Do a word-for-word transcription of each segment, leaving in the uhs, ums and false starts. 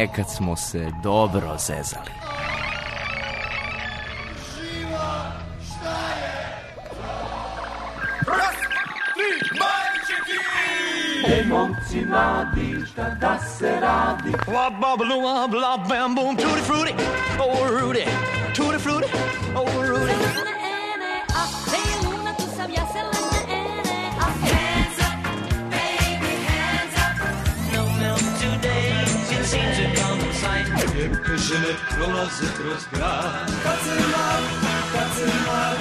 Nekad smo se dobro zezali. Ej, momci mladi, šta da se radi? Bla, bla, bla, bla, bam, boom, tutti frutti, oh Rudy, tutti frutti, oh Rudy. Hands up, baby, hands up. No milk today, it seems to come to sight. Lijepke žene prolaze kroz grad. Kad se mlad, kad se mlad.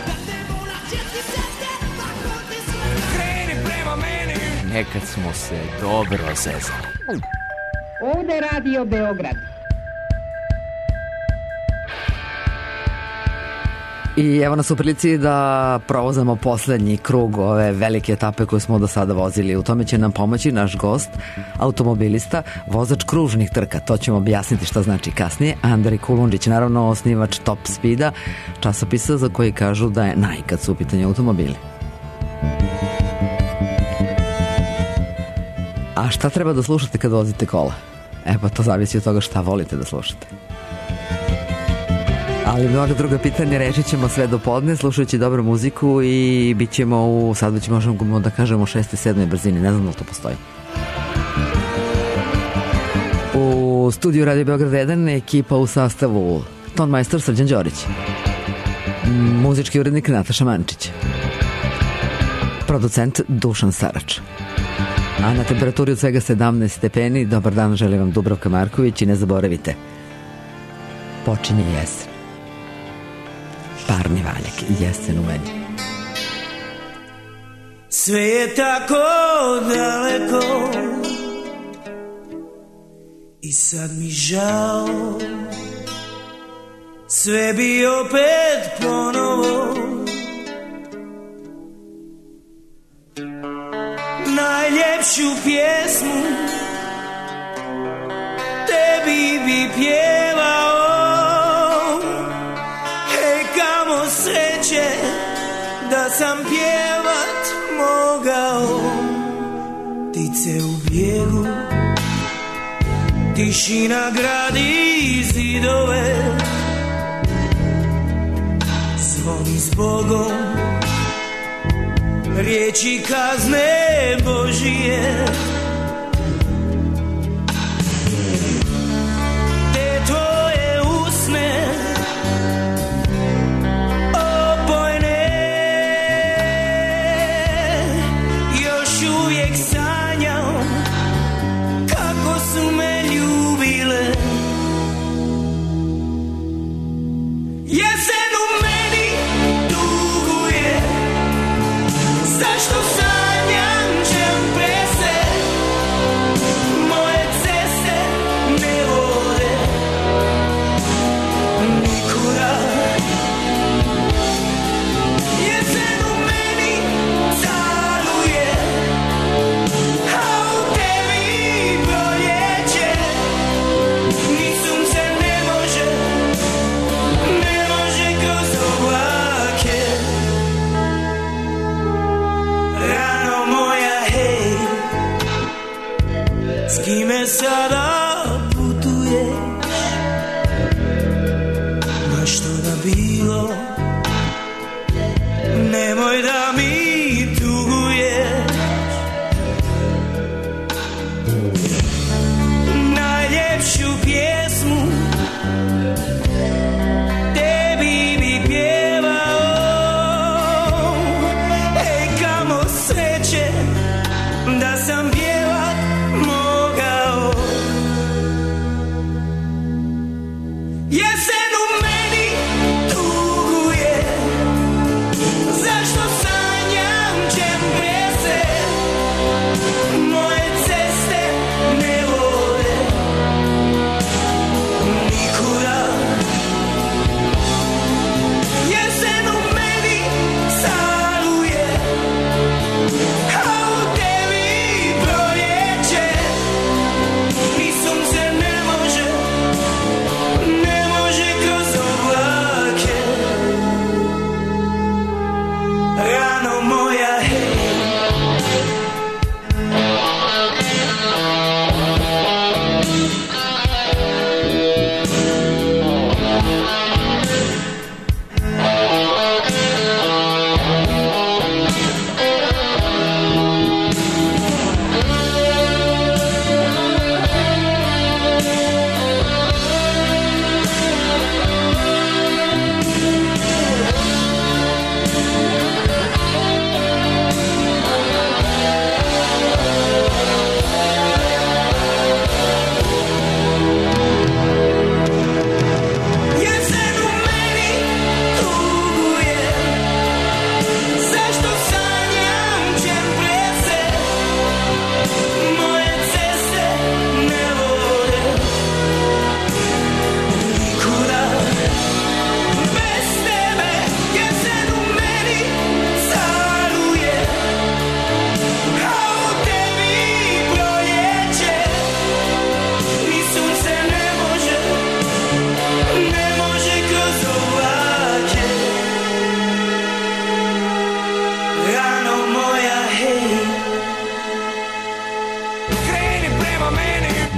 Kreni prema meni. Nekad smo se dobro zezali. Ovde Radio Beograd. I evo nas u prilici da provozamo poslednji krug ove velike etape koje smo do sada vozili. U tome će nam pomoći naš gost, automobilista, vozač kružnih trka. To ćemo objasniti šta znači kasnije. Andrej Kulundžić, naravno osnivač Top Speeda, časopisa za koji kažu da je naj kad su u pitanju automobili. A šta treba da slušate kad vozite kola? E pa to zavisi od toga šta volite da slušate. Ali mnoga druga pitanja rešit ćemo sve do podne, slušajući dobru muziku i bit ćemo u, sad već možemo da kažemo šeste, sedme brzini, ne znam da li to postoji. U studiju Radio Beograd jedan ekipa u sastavu ton majstor Srđan Đorić, muzički urednik Nataša Mančić, producent Dušan Sarač. A na temperaturi od svega sedamnaest stepeni, dobar dan, želim vam Dubravka Marković i ne zaboravite, počinje jesen. Parni valjak, jesen u meni. Sve je tako daleko i sad mi žao, sve bi opet ponovo. Najljepšu pjesmu tebi bi pjevao. Hej, kamo sreće da sam pjevat mogao. Ptice u bijegu, tišina gradi zidove, zvoni zbogom, riječi kazne Božije. Te tvoje usne opojne, još uvijek sanjam kako su me ljubile. Jesen u meni tuguje, zašto sanjam džemprese?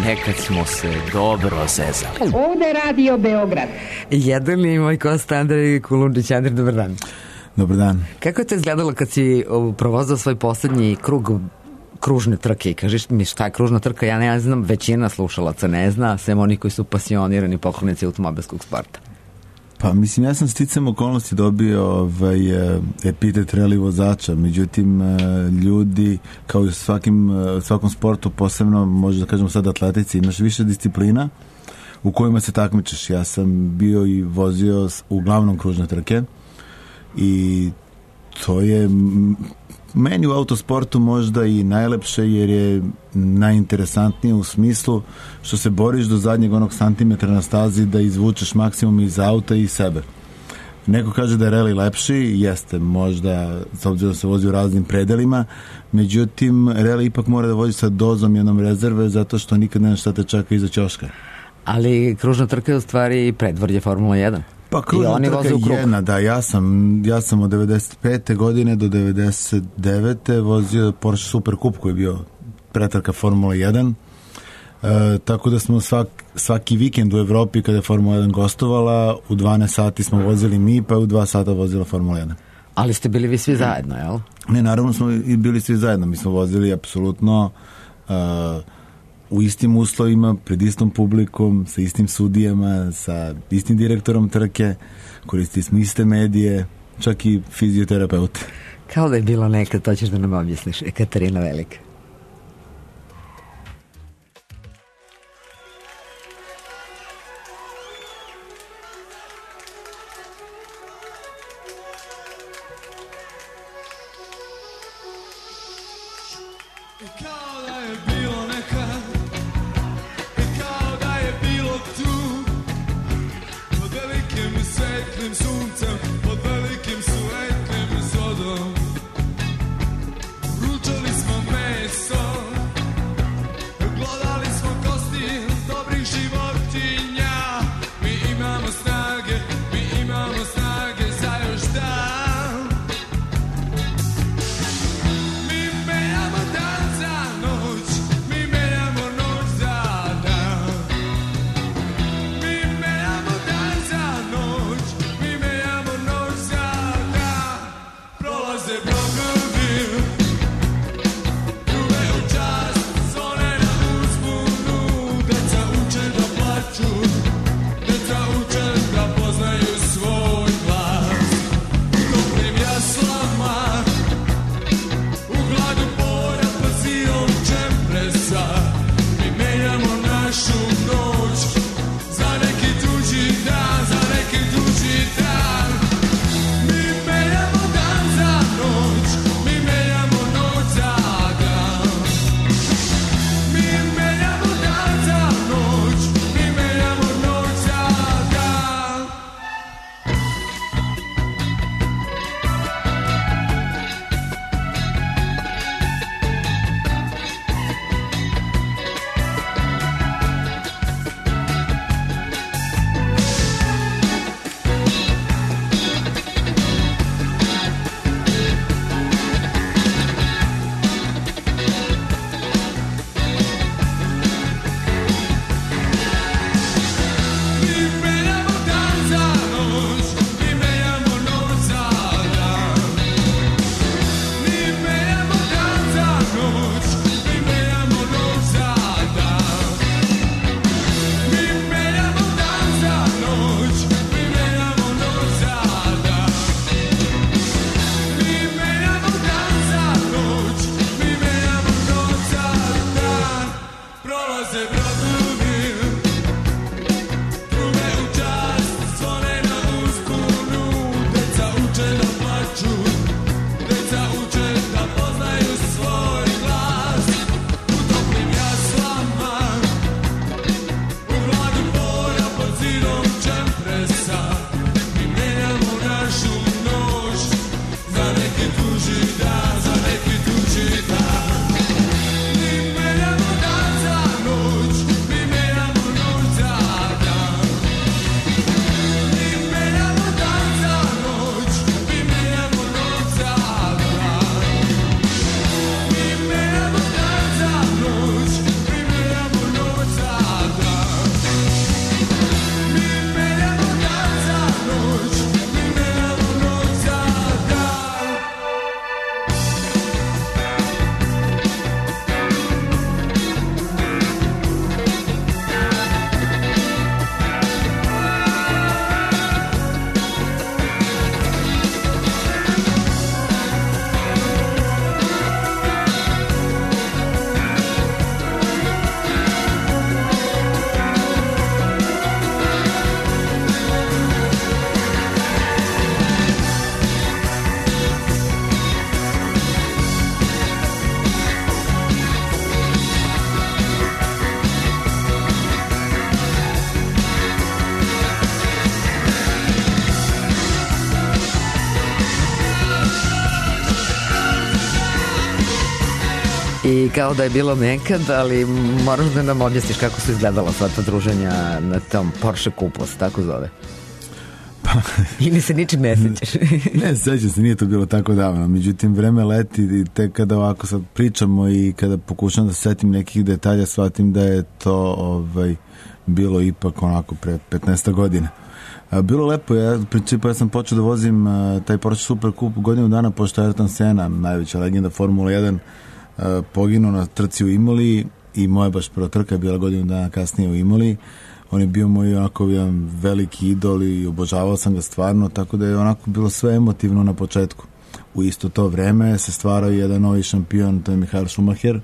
Nekad smo se dobro zezali. Ovde Radio Beograd. Jedan i moj gost Andrej Kulundžić. Andrej, dobar dan. Dobar dan. Kako je to izgledalo kad si provozao svoj poslednji krug kružne trke i kažeš mi šta je kružna trka? Ja ne znam, većina slušalaca ne zna, sem oni koji su pasionirani poklonici automobilskog sporta. Pa mislim, ja sam sticam okolnosti dobio ovaj, epitet reli vozača, međutim ljudi, kao i u svakim, svakom sportu, posebno, možda da kažemo sad atletici, imaš više disciplina u kojima se takmičeš. Ja sam bio i vozio uglavnom kružne trke i to je meni u autosportu možda i najlepše, jer je najinteresantnije u smislu što se boriš do zadnjeg onog santimetra na stazi da izvučeš maksimum iz auta i sebe. Neko kaže da je reli lepši, jeste možda, s obzirom da se vozi u raznim predelima, međutim reli ipak mora da vozi sa dozom jednom rezerve, zato što nikad ne znaš šta te čeka iza ćoška. Ali kružna trka je u stvari predvorje Formula jedan. Pa kružna trka je jedna, da, ja sam, ja sam od devedeset pete godine do devedeset devete vozio Porsche Super Cup koji je bio pretrka Formula jedan, e, tako da smo svak, svaki vikend u Evropi kada je Formula jedan gostovala, u dvanaest sati smo vozili mi, pa u dva sata vozila Formula jedan. Ali ste bili vi svi zajedno, jel? Ne, naravno smo i bili svi zajedno, mi smo vozili apsolutno uh, u istim uslovima, pred istom publikom, sa istim sudijama, sa istim direktorom trke, koristili smo iste medije, čak i fizioterapeute. Kao da je bilo nekad, to ćeš da nam objasniš, Ekaterina Velika. Ručali smo med i kao da je bilo nekad, ali moraš da nam objasniš kako su izgledala sva ta druženja na tom Porsche Kupos, tako zove. Ili se ničim ne sećaš? Ne, sećam se, nije to bilo tako davno. Međutim, vreme leti i tek kada ovako sad pričamo i kada pokušam da setim nekih detalja, shvatim da je to ovaj, bilo ipak onako pre petnaest godina. Bilo lepo, ja, principu, ja sam počeo da vozim uh, taj Porsche Super Cup godinu dana pošto Ayrton Senna, najveća legenda Formula jedan, uh, poginuo na trci u Imoli i moja baš prva trka je bila godinu dana kasnije u Imoli. On je bio moj onako jedan veliki idol i obožavao sam ga stvarno, tako da je onako bilo sve emotivno na početku. U isto to vreme se stvarao jedan novi šampion, to je Michael Schumacher,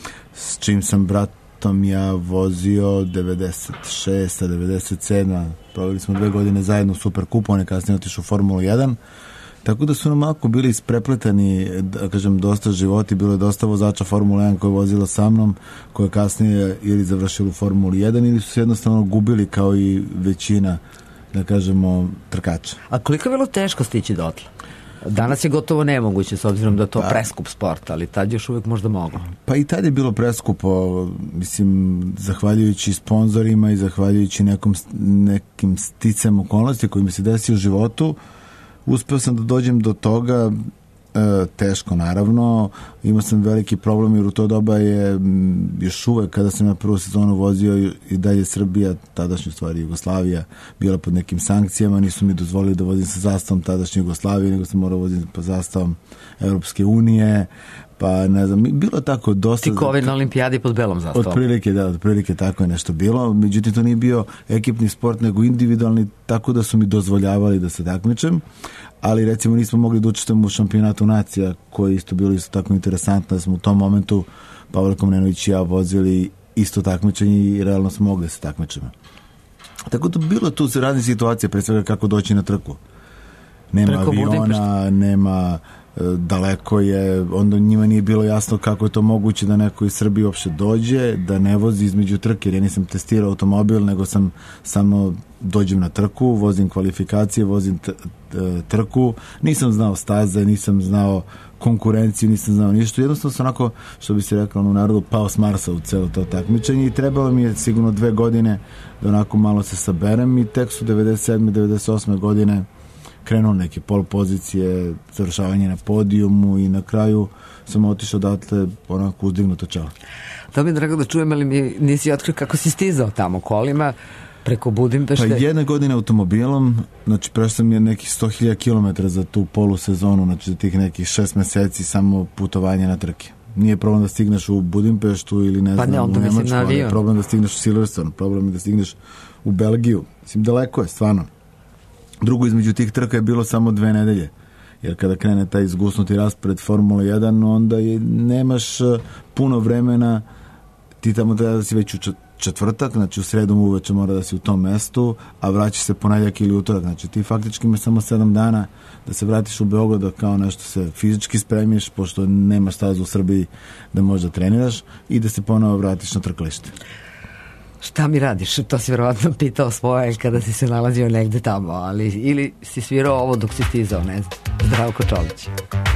s čim sam bratom ja vozio devedeset šeste devedeset sedme Proveli smo dve godine zajedno u Superkupu, on je kasnije otišao u Formulu jedan. Tako da su nam malo bili isprepletani, da kažem, dosta životi, bilo je dosta vozača Formula jedan koje je vozila sa mnom, koje kasnije ili završili u Formuli jedan ili su se jednostavno gubili kao i većina, da kažemo, trkača. A koliko je bilo teško stići dotle? Danas je gotovo nemoguće s obzirom da je to pa, preskup sport, ali tad još uvijek možda moglo. Pa i tad je bilo preskupo, mislim, zahvaljujući sponzorima i zahvaljujući nekom, nekim sticam okolnosti koji mi se desio u životu, uspeo sam da dođem do toga, e, teško naravno, imao sam veliki problem jer u to doba je m, još uvek kada sam ja prvu sezonu vozio i dalje Srbija, tadašnja stvari Jugoslavija, bila pod nekim sankcijama, nisu mi dozvolili da vozim sa zastavom tadašnje Jugoslavije, nego sam morao voziti po zastavom Europske unije, pa ne znam, bilo je tako dosta... Ti kovi na olimpijadi pod belom zastavom. Otprilike, da, otprilike tako je nešto bilo, međutim to nije bio ekipni sport, nego individualni, tako da su mi dozvoljavali da se takmičem, ali recimo nismo mogli da učestvujemo u šampionatu nacija, koji isto bilo isto tako interesantno, da smo u tom momentu Pavle Komnenović i ja vozili isto takmičenje i realno smo mogli da se takmičemo. Tako da bilo tu se razne situacije, pre svega kako doći na trku. Nema Preko aviona, nema... daleko je, onda njima nije bilo jasno kako je to moguće da neko iz Srbije uopšte dođe, da ne vozi između trke, jer ja nisam testirao automobil, nego sam samo dođem na trku, vozim kvalifikacije, vozim trku, nisam znao staze, nisam znao konkurenciju, nisam znao ništa, jednostavno sam onako, što bi se rekao u narodu, pao s Marsa u celo to takmičenje i trebalo mi je sigurno dve godine da onako malo se saberem i tek su devedeset sedme devedeset osme godine krenuo neke pol pozicije, završavanje na podijumu i na kraju sam otišao odatle onako uzdignuto čelo. To mi je drago da čujem, ali mi nisi otkrio kako si stizao tamo kolima preko Budimpešte. Pa jedna godina automobilom, znači prešao sam je nekih sto hiljada kilometara za tu polusezonu, znači za tih nekih šest meseci samo putovanje na trke. Nije problem da stigneš u Budimpeštu ili ne pa znam ne, u Nemačku, ali je problem da stigneš u Silverstone, problem je da stigneš u Belgiju. Mislim, daleko je, stvarno. Drugo, između tih trka je bilo samo dve nedelje, jer kada krene taj izgusnuti raspored Formula jedan, onda je, nemaš puno vremena, ti tamo treba da si već u četvrtak, znači u sredom uveče mora da si u tom mestu, a vraćaš se ponedjeljak ili utorak, znači ti faktički imaš samo sedam dana da se vratiš u Beograd, da kao nešto se fizički spremiš, pošto nemaš stazu u Srbiji da možda treniraš i da se ponovo vratiš na trkalište. Šta mi radiš? To si vjerovatno pitao svoje kada si se nalazio negde tamo, ali ili si svirao ovo dok si stizao, ne znam. Zdravko Čolić.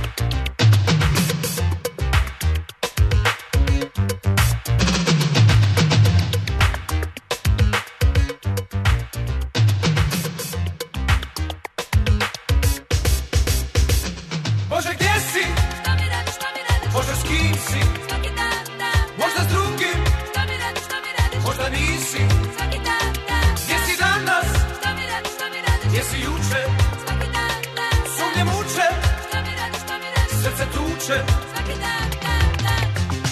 Bože, gdje si? Šta mi radiš, šta mi radiš? Bože, s kim si? Svaki dan, dan. Možda s drugim? Šta mi radiš, šta mi radiš? Možda nisi? Svaki dan, dan. Gdje si danas? Šta mi radiš, šta mi radiš? Gdje si juče? Svaki dan, dan. Sumnje muče? Šta mi radiš, šta mi radiš? Srce tuče? Svaki dan, dan, dan.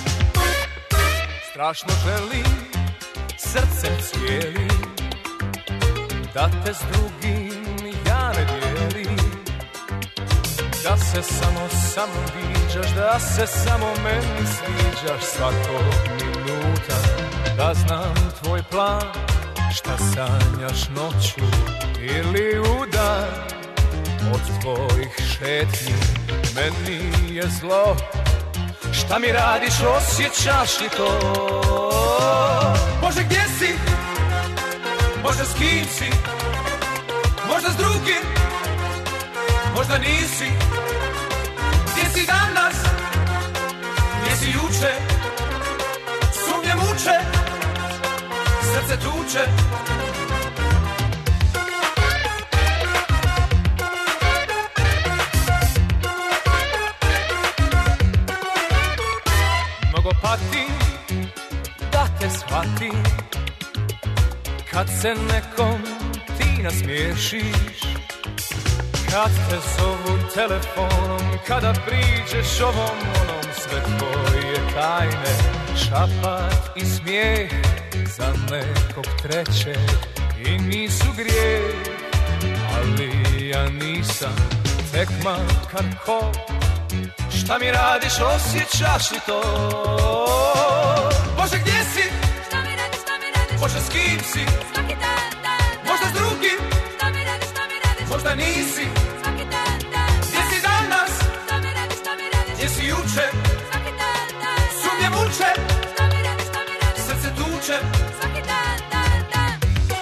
Strašno želim, srcem cijelim, da te s drugim ja ne dijelim, da se samo sa mnom viđaš, da se samo meni sviđaš svakog minuta, da znam tvoj plan, šta sanjaš noću ili u dan, od tvojih šetnji meni je zlo, šta mi radiš, osjećaš li to? Bože, gdje si? Bože, s kim si? Možda s drugim? Možda nisi? Gdje si danas? Gdje si si juče, sumnje muče, srce tuče. Mnogo patim da te shvatim, kad se nekom ti nasmiješiš, kad te zovu telefonom, kada priđeš ovom onom, sve tvoje tajne, šapat i smijeh za nekog trećeg i nisu grijeh, ali ja nisam tek makar ko. Šta mi radiš, osjećaš li to? Bože, gdje si? Šta mi radiš, šta mi radiš? Bože, s kim si? Svaki dan, dan, dan. Možda s drugim? Šta mi radiš, šta mi radiš? Možda nisi? Svaki dan, dan. Gdje si danas? Šta mi radiš, šta mi radiš? Gdje si juče? Svaki dan, dan. Sumnje muče? Šta mi radiš, šta mi radiš? Srce tuče? Svaki dan, dan, dan.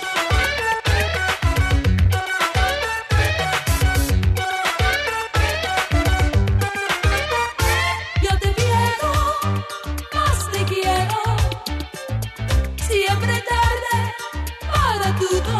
Yo te quiero, más te quiero, siempre tarde para todo.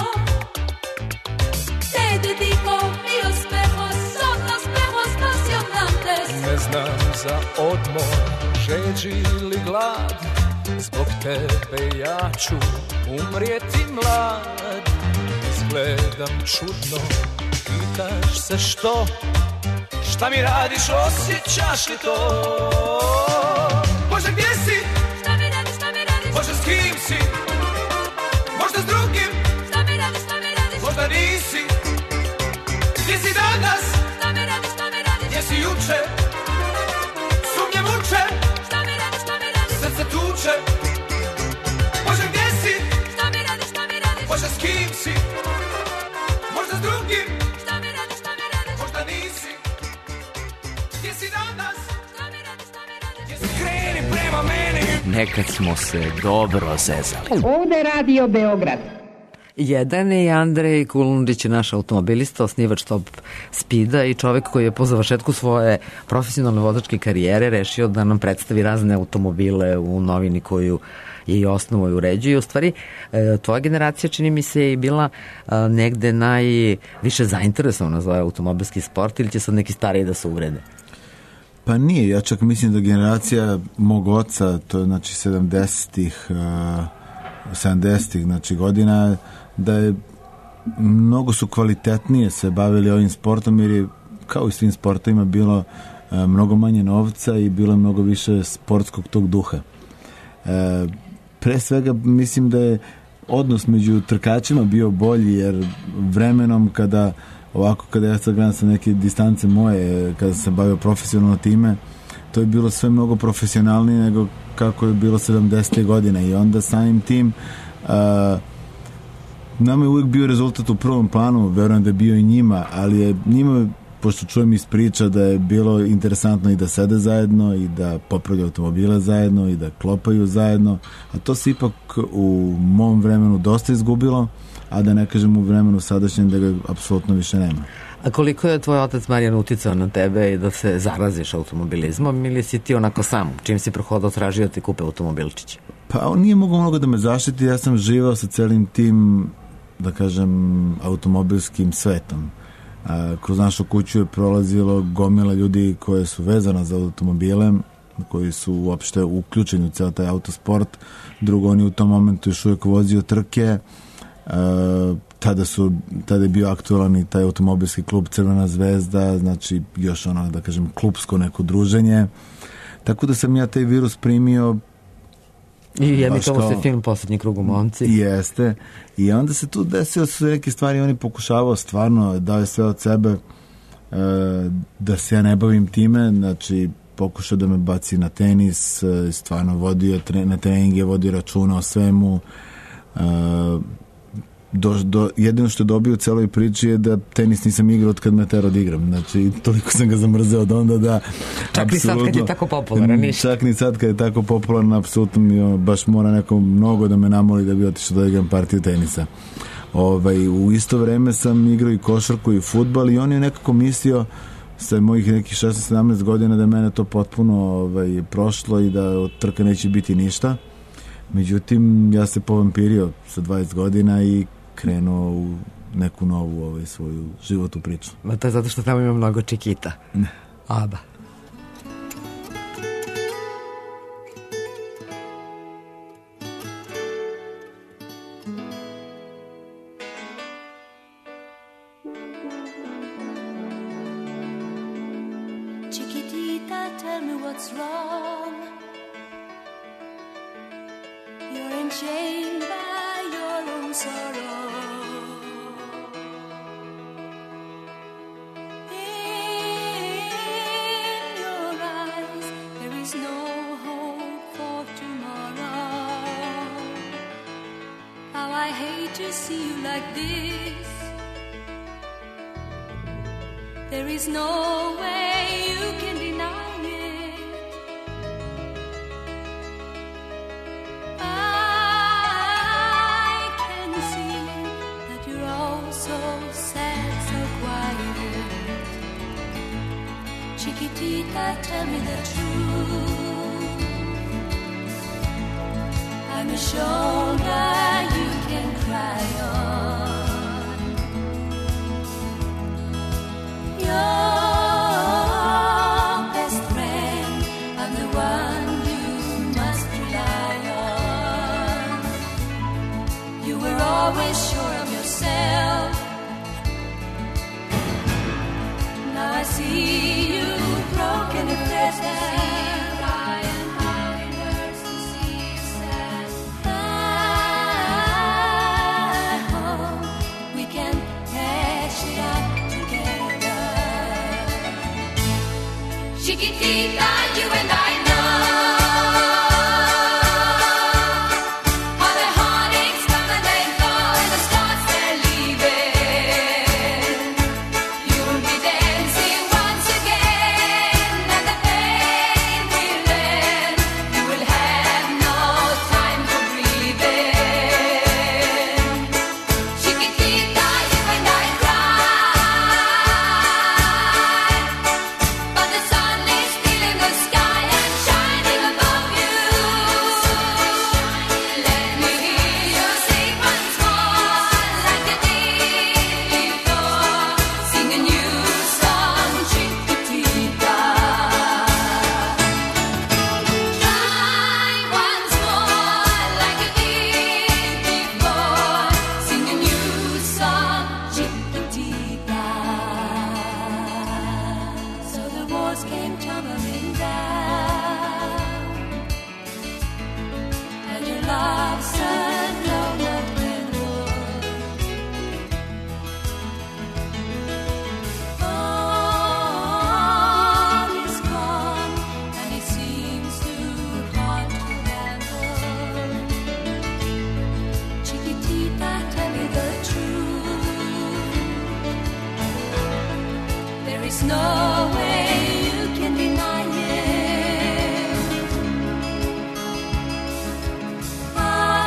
Te dedico mi espejo, son los espejos apasionantes. Ne znam za odmor, žeđi ili glad, zbog tebe ja ću umrijeti mlad. Izgledam čudno, pitaš se što, šta mi radiš, osjećaš li to? Bože, gdje si? Šta mi radiš, šta mi radiš? Bože, s kim si? Možda s drugim? Šta mi radiš, šta mi radiš? Možda nisi? Gdje si danas? Šta mi radiš, šta mi radiš? Gdje si juče? Sumnje muče? Šta mi radiš, šta mi radiš? Srce tuče? Bože, gdje si? Šta mi radiš, šta mi radiš? Bože, s kim si? Možda s drugim? Šta mi radiš, šta mi radiš? Možda nisi? Gdje si danas? Šta mi radiš, šta mi radiš? Kreni prema meni. Nekad smo se dobro zezali. Ovde Radio Beograd. Jedan je Andrej Kulundić, naš automobilista, osnivač Top Speeda i čovek koji je po završetku svoje profesionalne vozačke karijere rešio da nam predstavi razne automobile u novini koju je i osnovo i uređuje. U stvari, tvoja generacija, čini mi se, je bila negde najviše zainteresovana za automobilski sport, ili će sad neki stariji da se uvrede? Pa nije, ja čak mislim da generacija mog oca, to je znači sedamdesetih, sedamdesetih znači godina, da je mnogo su kvalitetnije se bavili ovim sportom, jer je kao i svim sportovima bilo e, mnogo manje novca i bilo je mnogo više sportskog tog duha. E, pre svega mislim da je odnos među trkačima bio bolji, jer vremenom kada ovako kada ja sad gledam sa neke distance moje, kada sam bavio profesionalno time, to je bilo sve mnogo profesionalnije nego kako je bilo sedamdesetih godina, i onda samim tim uh, nama je uvijek bio rezultat u prvom planu, verujem da je bio i njima, ali je njima, pošto čujem iz priča, da je bilo interesantno i da sede zajedno i da popravljaju automobile zajedno i da klopaju zajedno, a to se ipak u mom vremenu dosta izgubilo, a da ne kažem u vremenu sadašnjem da ga apsolutno više nema. A koliko je tvoj otac Marijan uticao na tebe i da se zaraziš automobilizmom, ili si ti onako sam, čim si prohodao, tražio ti kupe automobilčiće? Pa on nije mogao mnogo da me zaštiti, ja sam živao sa celim tim, da kažem, automobilskim svetom. A, kroz našu kuću je prolazilo gomila ljudi koje su vezana za automobile, koji su uopšte uključeni u ceo taj autosport. Drugo, on je u tom momentu još uvijek vozio trke. A, tada, su, tada je bio aktualan i taj automobilski klub Crvena zvezda, znači još ono, da kažem, klubsko neko druženje. Tako da sam ja taj virus primio. I jednikovo se film Poslednji krug u momci. Jeste. I onda se tu desilo su neke stvari, on je pokušavao stvarno, dao je sve od sebe e, da se ja ne bavim time, znači pokušao da me baci na tenis, e, stvarno vodio tre, na treninge, vodio računa o svemu. E, do, do, jedino što je dobio u celoj priči je da tenis nisam igrao od kad me tero da igram, znači toliko sam ga zamrzeo od onda da čak i sad kad je tako popularan ništa. Čak ni sad kad je tako popularan, apsolutno mi ono, baš mora neko mnogo da me namoli da bi otišao da igram partiju tenisa. Ovaj, u isto vreme sam igrao i košarku i fudbal, i on je nekako mislio sa mojih nekih šesnaest sedamnaest godina da je mene to potpuno ovaj, prošlo i da od trka neće biti ništa. Međutim, ja se povampirio sa dvadeset godina i krenuo u neku novu ovaj, svoju životnu priču. Ma to je zato što tamo ima mnogo čikita. Ne. A da. Chiquitita, tell me what's wrong. You're enchained by your own sorrow. In your eyes, there is no hope for tomorrow. How I hate to see you like this. There is no way you can deny it. I can see that you're all so sad, so quiet. Chiquitita, tell me the truth. I'm a shoulder you can cry on. Your best friend, I'm the one you must rely on. You were always sure of yourself. Now I see you broken and restless. Chiquitita, you and I know how the heartaches come and they go and the stars they're leaving. You'll be dancing once again and the pain will end. You will have no time for breathing. Chiquitita, you and I cry, but the sun in the sky and shining above you. Let me hear you sing once more like you did before. Sing a new song, Chiquitita. Try once more like you did before. Sing a new song, Chiquitita. So the walls came tumbling down, and your love said no, no, no. All is gone, and it seems too hard to handle. Chiquitita, tell me the truth. There is no way you can deny it. I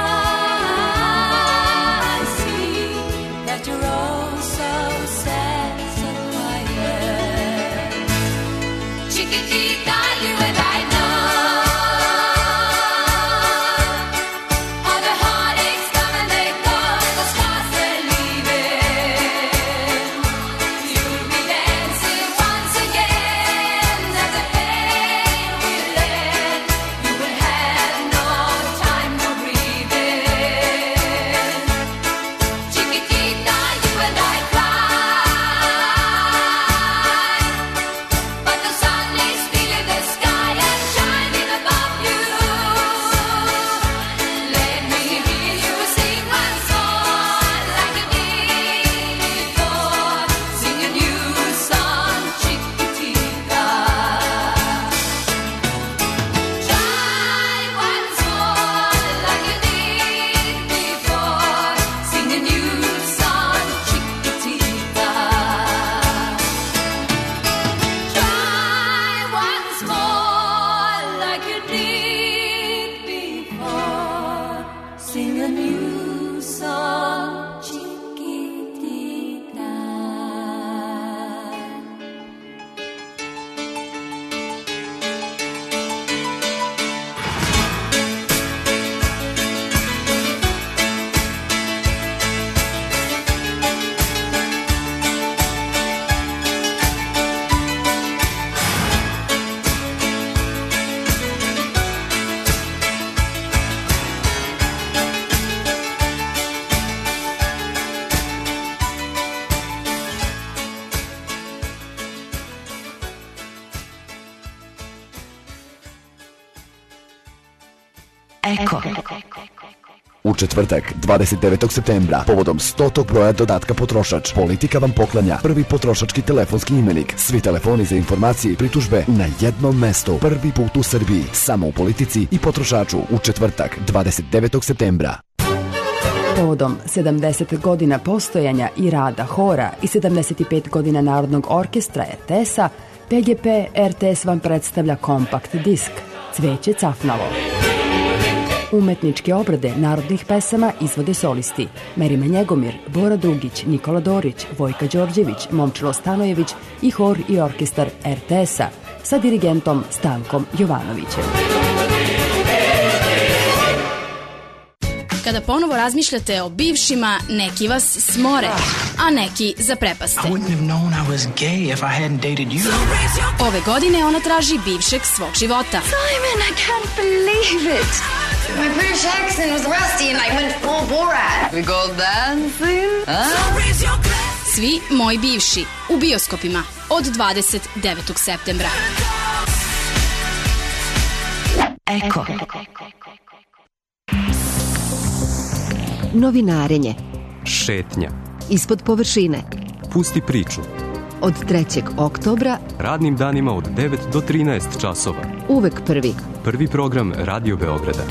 see that you're all so sad, so quiet. Chiquitita, you and I know how the heartaches come and they go and the stars they're leaving. You'll be dancing once again and the pain will end. You will have no time for breathing. Chiquitita, you and I cry, but the sun is still in the Eko. U četvrtak, dvadeset devetog septembra, povodom stotog broja dodatka Potrošač, Politika vam poklanja prvi potrošački telefonski imenik. Svi telefoni za informacije i pritužbe na jednom mestu. Prvi put u Srbiji, samo u Politici i Potrošaču. U četvrtak, dvadeset devetog septembra. Povodom sedamdeset godina postojanja i rada hora i sedamdeset pet godina Narodnog orkestra er te es-a, pe ge pe er te es vam predstavlja kompakt disk Cveće cafnalo. Umetničke obrade narodnih pesama izvode solisti Merima Njegomir, Bora Dugić, Nikola Dorić, Vojka Đorđević, Momčilo Stanojević i hor i orkestar er te es-a sa dirigentom Stankom Jovanovićem. Kada ponovo razmišljate o bivšima, neki vas smore, a neki zaprepaste. Ove godine ona traži bivšeg svog života. Simon, I can't believe it. My British accent was rusty and I went full Borat. We go dancing? Huh? Svi moji bivši u bioskopima od dvadeset devetog septembra. Eko. Novinarenje. Šetnja. Ispod površine. Pusti priču. Od trećeg oktobra. Radnim danima od devet do trinaest časova. Uvek prvi. Prvi program Radio Beograda.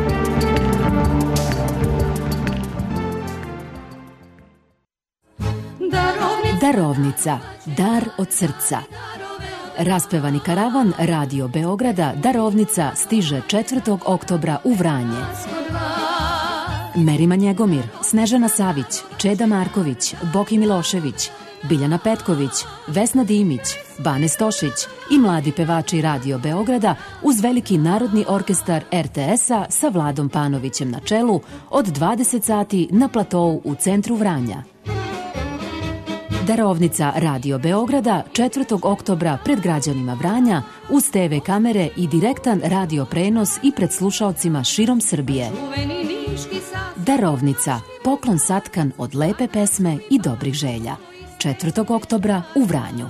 Darovnica. Dar od srca. Raspevani karavan Radio Beograda Darovnica stiže četvrtog oktobra u Vranje. Merima Njegomir, Snežana Savić, Čeda Marković, Boki Milošević, Biljana Petković, Vesna Dimić, Bane Stošić i mladi pevači Radio Beograda uz veliki narodni orkestar er te es-a sa Vladom Panovićem na čelu od dvadeset sati na platou u centru Vranja. Darovnica Radio Beograda četvrtog oktobra pred građanima Vranja uz te ve kamere i direktan radio prenos i pred slušaocima širom Srbije. Darovnica, poklon satkan od lepe pesme i dobrih želja. četvrtog oktobra u Vranju.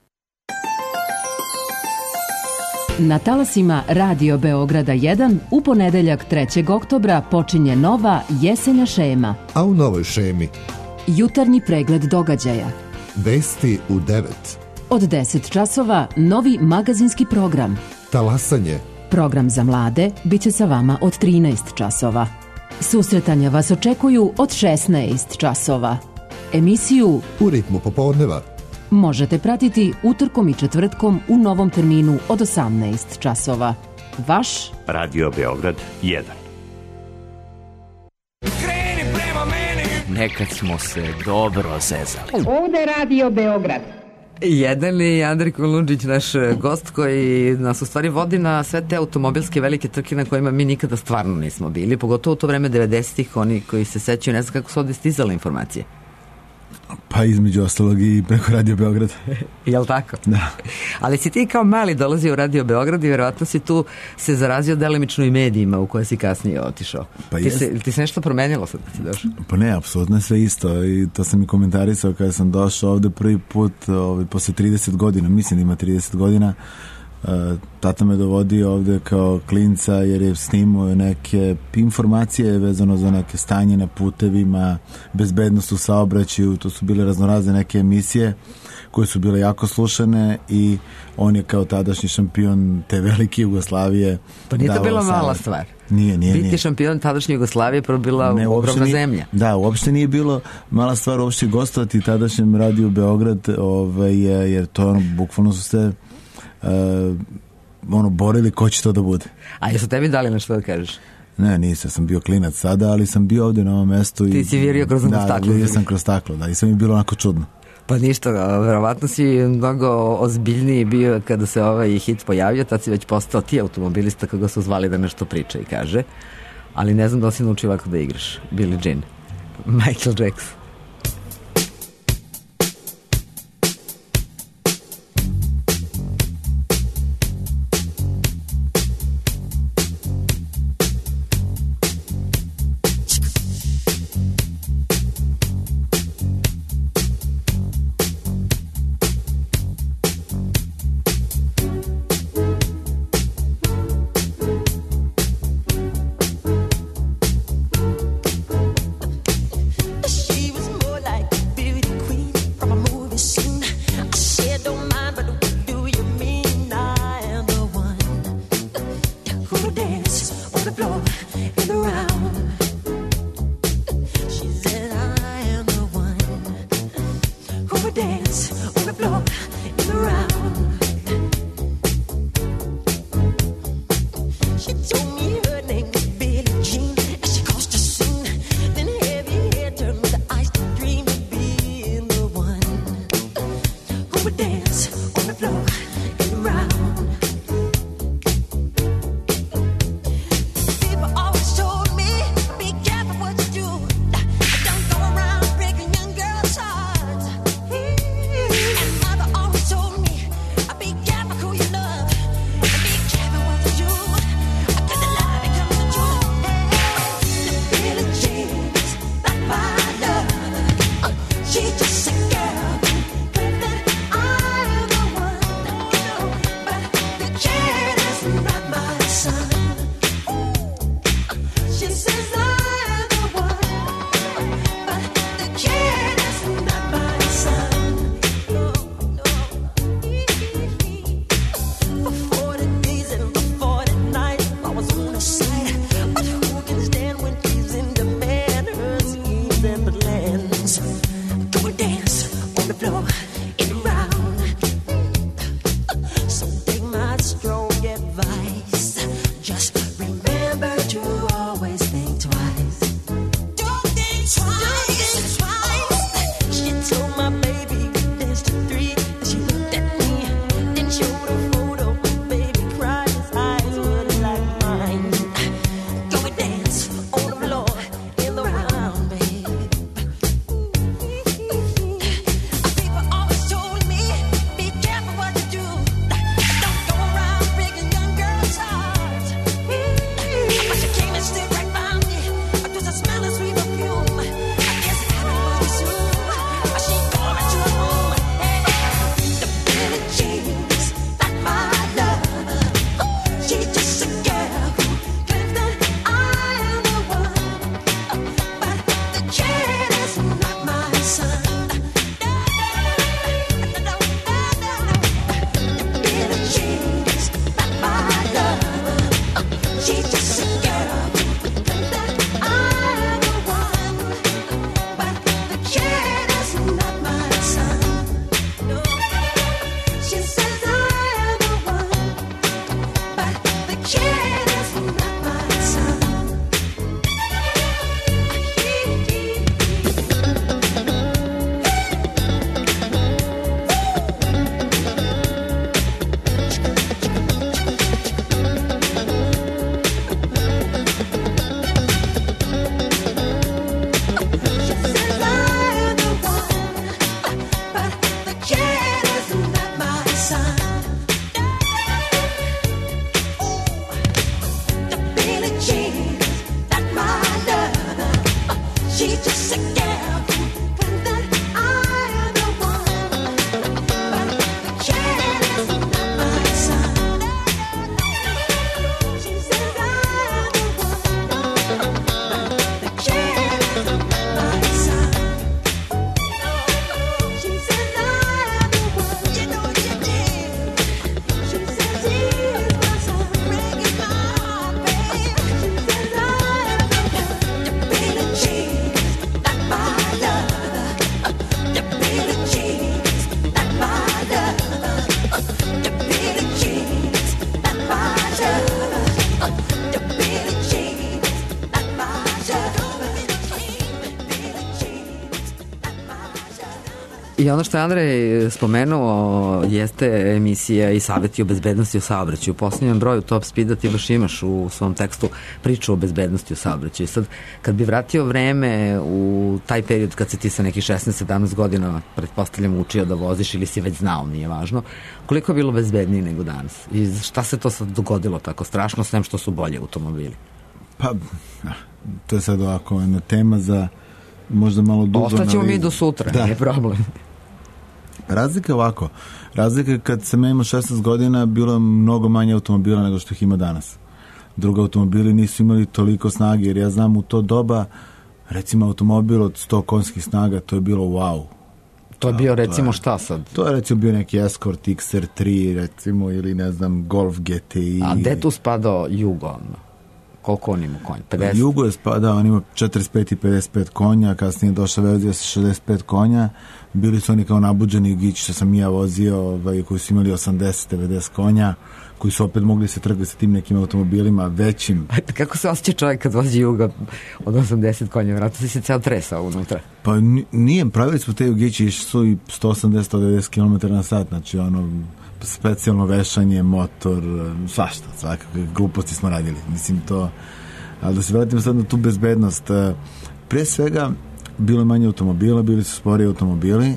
Na talasima Radio Beograda jedan u ponedeljak trećeg oktobra počinje nova jesenja šema. A u novoj šemi? Jutarnji pregled događaja. Vesti u devet. Od deset časova novi magazinski program. Talasanje. Program za mlade biće sa vama od trinaest časova. Susretanja vas očekuju od šesnaest časova. Emisiju U ritmu popodneva možete pratiti utorkom i četvrtkom u novom terminu od osamnaest časova. Vaš Radio Beograd jedan. Nekad smo se dobro zezali. Ovde Radio Beograd. Jedan je Andrej Kolundžić, naš gost koji nas u stvari vodi na sve te automobilske velike trke na kojima mi nikada stvarno nismo bili, pogotovo u to vreme devedesetih, oni koji se sećaju, ne znam kako su ovde stizale informacije. Pa između ostalog i preko Radio Beograd. Jel tako? Da. Ali si ti kao mali dolazio u Radio Beograd i verovatno si tu se zarazio delimično i medijima u koje si kasnije otišao. Pa ti, se, ti se nešto promenilo sad kad si došao? Pa ne, apsolutno je sve isto i to sam i komentarisao kada sam došao ovde prvi put ovaj, posle trideset godina, mislim da ima trideset godina. Uh, tata me dovodio ovde kao klinca jer je snimao neke informacije vezano za neke stanje na putevima, bezbednost u saobraćaju, to su bile raznorazne neke emisije koje su bile jako slušane i on je kao tadašnji šampion te velike Jugoslavije. Pa nije to bila mala stvar. Nije, nije, Biti nije. šampion tadašnje Jugoslavije prvo bila ne, ogromna nije, zemlja. Da, uopšte nije bilo mala stvar uopšte gostovati tadašnjem Radio Beograd, ovaj, jer to ono, bukvalno su se Uh, ono, borili ko će to da bude. A jesu tebi dali nešto da kažeš? Ne, nisam, sam bio klinac sada, ali sam bio ovde na ovom mestu. Ti i, si virio kroz da, staklo. Da, virio sam kroz staklo, da, i sve mi je bilo onako čudno. Pa ništa, verovatno si mnogo ozbiljniji bio kada se ovaj hit pojavio, tad si već postao ti automobilista kako su zvali da nešto priča i kaže, ali ne znam da li si naučio ovako da igraš. Billie Jean, Michael Jackson. I ono što je Andrej spomenuo jeste emisija i savjeti o bezbednosti u saobraćaju. U posljednjem broju Top Speeda ti baš imaš u svom tekstu priču o bezbednosti u saobraćaju. Sad, kad bi vratio vreme u taj period kad se ti sa nekih šesnaest sedamnaest godina, pretpostavljam, učio da voziš ili si već znao, nije važno, koliko je bilo bezbednije nego danas? I šta se to sad dogodilo tako strašno, sem što su bolje automobili? Pa, to je sad ovako jedna tema za možda malo dugo. Ostaćemo mi do sutra, da. Nije problem. Razlika je ovako. Razlika je kad sam imao šesnaest godina bilo mnogo manje automobila nego što ih ima danas. Drugi automobili nisu imali toliko snage, jer ja znam u to doba recimo automobil od sto konjskih snaga, to je bilo wow. To je bio recimo je, šta sad? To je recimo bio neki Escort X R tri recimo ili ne znam Golf G T I. A gde tu spadao Jugo? Koliko on ima konja? pedeset? Jugo je spadao, on ima četrdeset pet i pedeset pet konja, kasnije je došla verzija sa šezdeset pet konja, bili su oni kao nabuđeni gići što sam ja vozio, ovaj, koji su imali osamdeset devedeset konja, koji su opet mogli se trgati sa tim nekim automobilima većim. Kako se osjeća čovjek kad vozi Juga od osamdeset konja? Vratno si se cijel tresao unutra. Pa nije, pravili smo te Jugići, išli su i sto osamdeset do sto devedeset kilometara na sat, znači ono, specijalno vešanje, motor, svašta, svakakve gluposti smo radili, mislim to, ali da se vratimo sad na tu bezbednost, pre svega bilo je manje automobila, bili su sporiji automobili,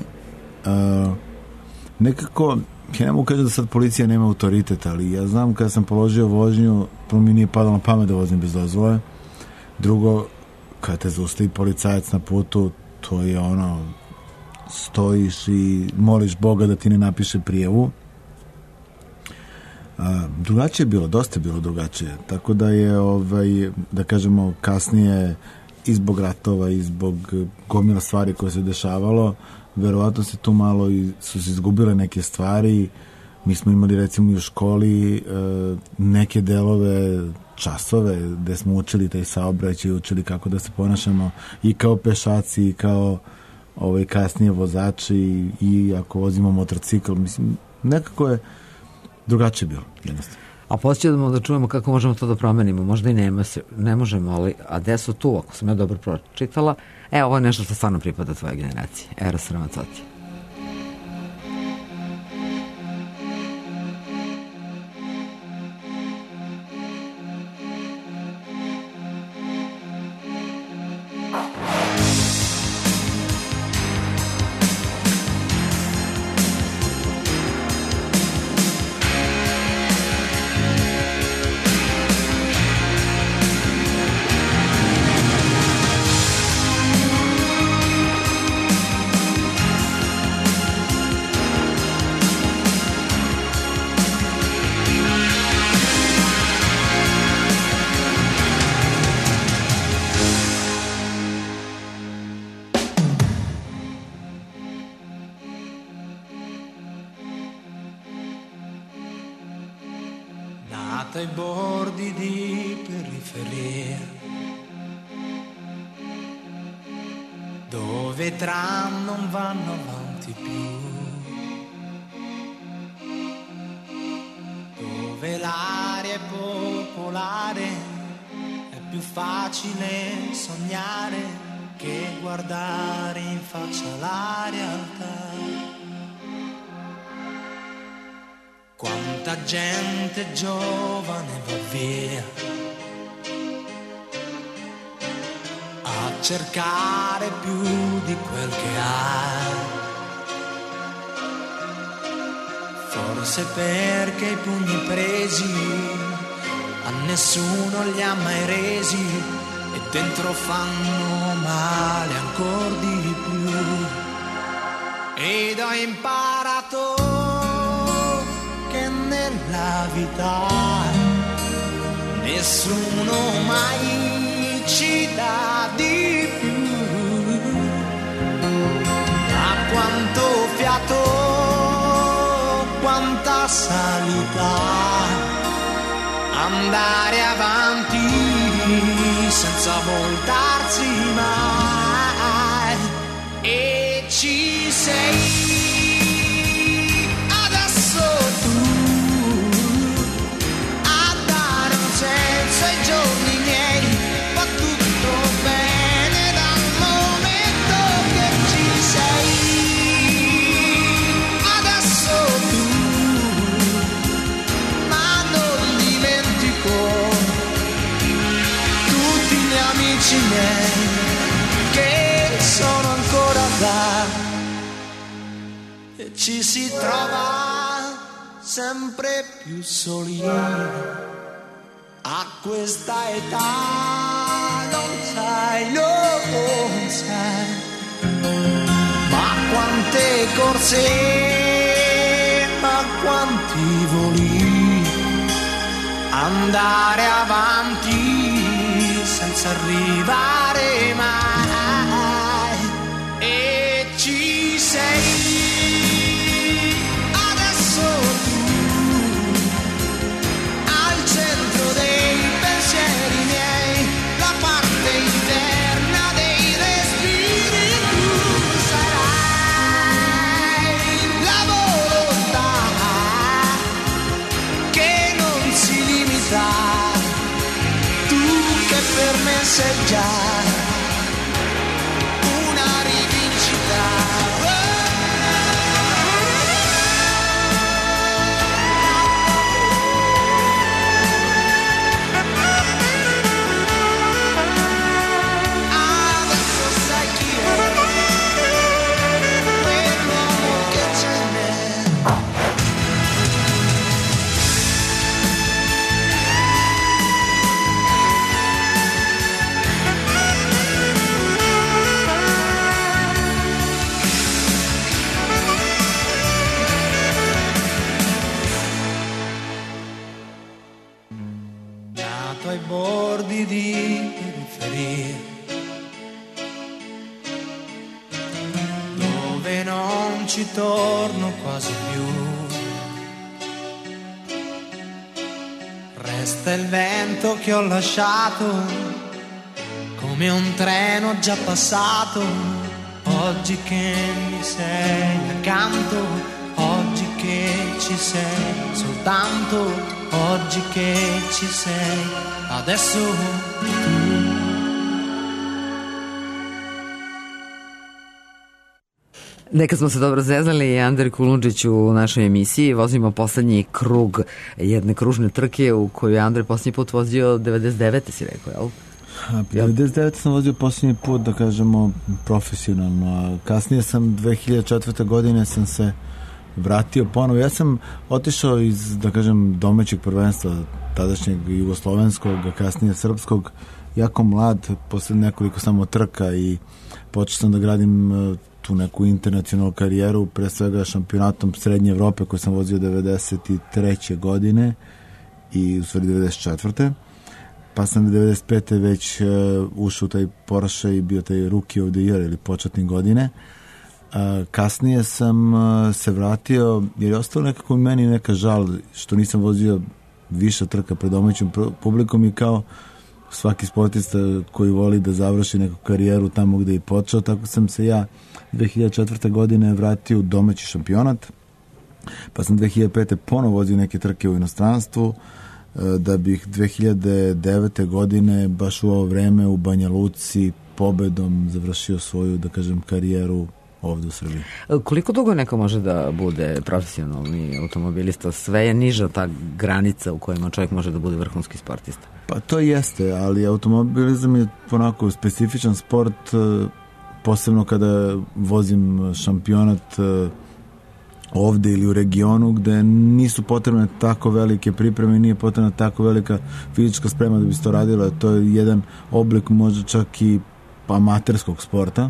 nekako, ja ne mogu kažem da sad policija nema autoritet, ali ja znam kada sam položio vožnju, prvo mi nije padalo na pamet da vozim bez dozvole, drugo, kada te zaustavi policajac na putu, to je ono, stojiš i moliš Boga da ti ne napiše prijavu. A, drugačije je bilo, dosta je bilo drugačije, tako da je, ovaj, da kažemo, kasnije i zbog ratova i zbog gomila stvari koje se dešavalo, verovatno se tu malo i su se izgubile neke stvari. Mi smo imali recimo i u školi e, neke delove, časove gde smo učili taj saobraćaj, učili kako da se ponašamo i kao pešaci i kao ovaj, kasnije vozači i, i ako vozimo motorcikl, mislim, nekako je drugačije bilo, jednostavno. A posjećamo da čujemo kako možemo to da promenimo. Možda i nema se, ne možemo, ali a gde su tu, ako sam ja dobro pročitala, e, ovo je nešto što stvarno pripada tvojoj generaciji. Eros Ramazzotti. Nata ai bordi di periferia, dove i tram non vanno avanti più, dove l'aria è popolare, è più facile sognare che guardare in faccia la realtà. Quanta gente giovane va via a cercare più di quel che ha, forse perché i pugni presi a nessuno li ha mai resi e dentro fanno male ancor di più. Ed ho imparato nella vita nessuno mai ci dà di più, ma quanto fiato, quanta salita, andare avanti senza voltarsi mai. E ci sei senza i giorni miei, va tutto bene dal momento che ci sei. Adesso tu, ma non dimentico tutti gli amici miei che sono ancora là, e ci si trova sempre più soli. A questa età non sai, non sai, ma quante corse, ma quanti voli, andare avanti senza arrivare mai. E ci sei adesso tu, al centro dei pensieri miei. bordi di periferia, dove non ci torno quasi più. Resta il vento che ho lasciato, come un treno già passato. Oggi che mi sei accanto, oggi che ci sei soltanto, oggi che ci sei adesso tu. Neka smo se dobro zezali, Andrej Kulundžić u našoj emisiji. Vozimo poslednji krug jedne kružne trke u koju je Andrej poslednji put vozio devedeset devete si rekao, jel? devedeset devete sam vozio posljednji put, da kažemo, profesionalno, a kasnije sam dve hiljade četvrte godine sam se vratio ponovo. Ja sam otišao iz, da kažem, domaćeg prvenstva, tadašnjeg jugoslovenskog, a kasnije srpskog, jako mlad, posle nekoliko samo trka, i počeo sam da gradim tu neku internacionalnu karijeru, pre svega šampionatom Srednje Evrope koji sam vozio devedeset treće godine i u stvari devedeset četvrte pa sam devedeset pete već uh, ušao u taj Porsche i bio taj Rookie of the Year ili početni godine. Uh, kasnije sam uh, se vratio jer je ostalo nekako meni neka žal što nisam vozio više trka pred domaćom publikom, i kao svaki sportista koji voli da završi neku karijeru tamo gde je počeo, tako sam se ja dve hiljade četvrte godine vratio u domaći šampionat, pa sam dve hiljade pete ponovo vozio neke trke u inostranstvu, da bih dve hiljade devete godine baš u ovo vreme u Banja Luci pobedom završio svoju, da kažem, karijeru ovde u Srbiji. Koliko dugo neko može da bude profesionalni automobilista? Sve je niža ta granica u kojima čovjek može da bude vrhunski sportista. Pa to jeste, ali automobilizam je onako specifičan sport, posebno kada vozim šampionat ovde ili u regionu gde nisu potrebne tako velike pripreme, nije potrebna tako velika fizička sprema da bi se to radilo. To je jedan oblik možda čak i amaterskog sporta.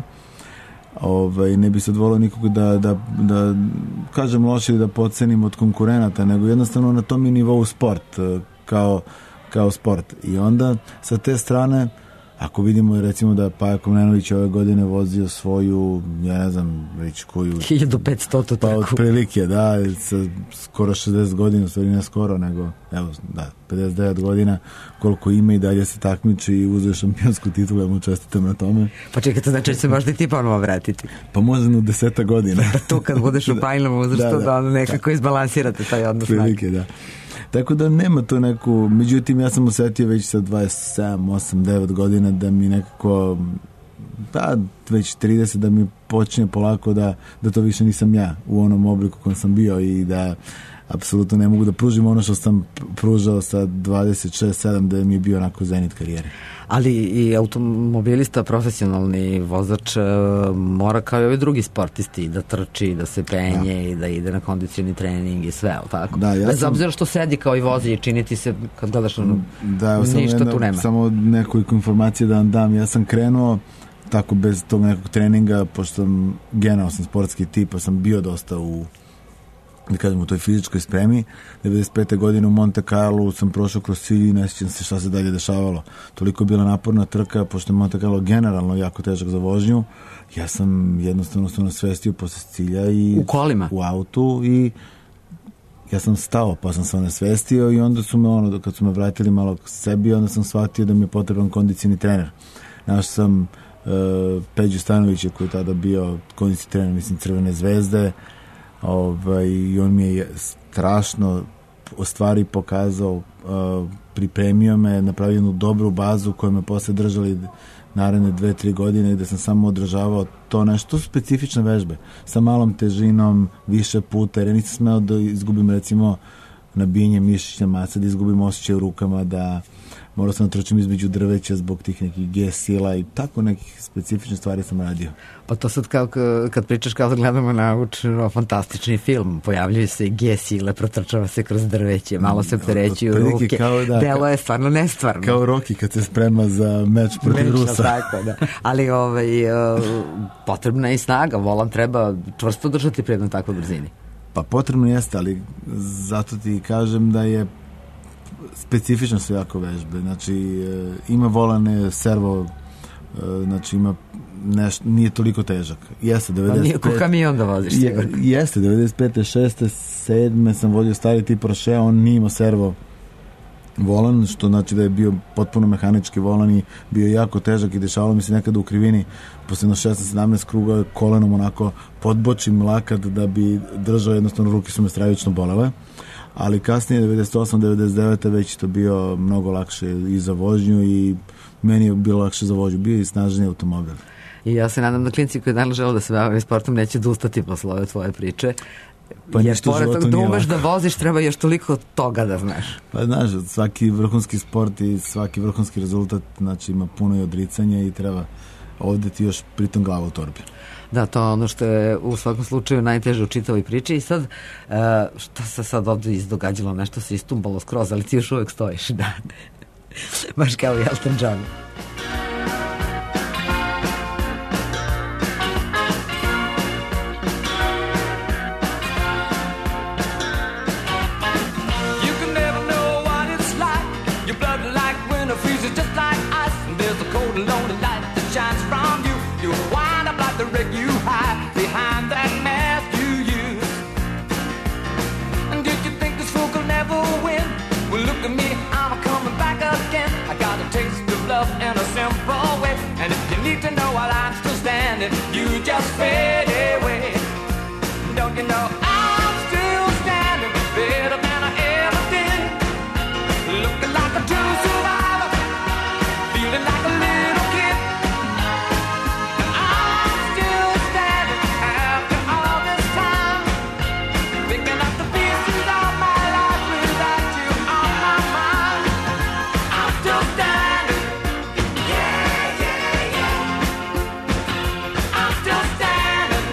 Ovaj, ne bi se odvolio nikog da, da, da kažem loše ili da podcenim od konkurenata, nego jednostavno na tom je nivou sport kao, kao sport. I onda sa te strane, ako vidimo recimo da Paja Komnenović ove godine vozio svoju, ja ne znam već koju... hiljadu petsto trku. Pa otprilike, da, sa skoro šezdeset godina, stvari ne skoro, nego, evo, da, pedeset devet godina, koliko ima i dalje se takmiči i uzeo šampionsku titulu, ja mu čestitam na tome. Pa čekaj, znači će se možda i ti ponovo vratiti. Pa možda na deseta godina. Da tu kad budeš u pajnom uzrastu, da, da, da nekako izbalansirate taj odnos. Prilike, da. Tako da nema to neku, međutim ja sam osetio već sa dvadeset sedam, osam, devet godina da mi nekako, da, već trideset, da mi počne polako da, da to više nisam ja u onom obliku kom sam bio i da apsolutno ne mogu da pružim ono što sam pružao sa dvadeset šest sedam, da mi je bio onako zenit karijere. Ali i automobilista, profesionalni vozač mora kao i ovi drugi sportisti da trči, da se penje, da, i da ide na kondicioni trening i sve, ali tako? Da, ja bez sam... obzira što sedi kao i vozi i čini ti se kad gledaš ono, da, ništa jedna, tu nema. Samo nekoliko informacije da vam dam. Ja sam krenuo tako bez tog nekog treninga, pošto sam generalno sam sportski tip, pa sam bio dosta u, da kažem, u toj fizičkoj spremi. devedeset pete godine u Monte Carlo sam prošao kroz cilj i ne sjećam se šta se dalje dešavalo. Toliko je bila naporna trka, pošto je Monte Carlo generalno jako težak za vožnju. Ja sam jednostavno se nasvestio posle cilja i u kolima, u autu, i ja sam stao, pa sam se nasvestio i onda su me ono, kad su me vratili malo k sebi, onda sam shvatio da mi je potreban kondicioni trener. Našao sam uh, Peđu Stanovića koji je tada bio kondicioni trener, mislim, Crvene zvezde. Ovaj, i on mi je strašno o stvari pokazao, uh, pripremio me, napravio jednu dobru bazu koju me posle držali naredne dve, tri godine, gde sam samo održavao to nešto, specifične vežbe sa malom težinom, više puta, jer ja nisam smeo da izgubim recimo nabijanje mišićne mase, da izgubim osjećaj u rukama, da morao sam da trčim između drveća zbog tih nekih G sila i tako nekih specifičnih stvari sam radio. Pa to sad kao kad pričaš kao da gledamo naučno fantastični film, pojavljuju se G sile, protrčava se kroz drveće, malo se opterećuju ruke, da, delo je stvarno nestvarno. Kao Rocky kad se sprema za meč protiv meč, Rusa. Tako, da. Ali ovaj, potrebna je i snaga, volan treba čvrsto držati pri jednom takvoj brzini. Pa potrebno jeste, ali zato ti kažem da je specifično su jako vežbe. Znači, e, ima volane, servo, e, znači ima nešto, nije toliko težak. Jeste, devedeset pet... Pa nije ko kamion da voziš, sigurno. Jeste, devedeset pete, šeste, sedme sam vodio stari tip Rochea, on nije imao servo volan, što znači da je bio potpuno mehanički volan i bio jako težak i dešavalo mi se nekada u krivini posle šesnaest sedamnaest kruga kolenom onako podbočim lakat da bi držao, jednostavno ruke su me stravično bolele, ali kasnije devedeset osam devedeset devete već to bio mnogo lakše i za vožnju i meni je bilo lakše za vožnju, bio i snažniji automobil. I ja se nadam da klinci koji danas žele da se bave sportom neće odustati posle ove tvoje priče. Pa jer pored toga da umeš da voziš treba još toliko toga da znaš. Pa znaš, svaki vrhunski sport i svaki vrhunski rezultat, znači ima puno i odricanja i treba ovde ti još pritom glava u torbi. Da, to je ono što je u svakom slučaju najteže u čitavoj priči. I sad, uh, šta se sad ovde izdogađalo, nešto se istumbalo skroz, ali ti još uvek stojiš, da. Baš kao i Elton John. In a simple way, and if you need to know while I'm still standing, you just fade away. Don't you know I'm still standing, better than I ever did, looking like a true survivor, feeling like a little kid. And I'm still standing after all this time, picking up the pieces of my life without you on my mind. I'm still standing. Still standing.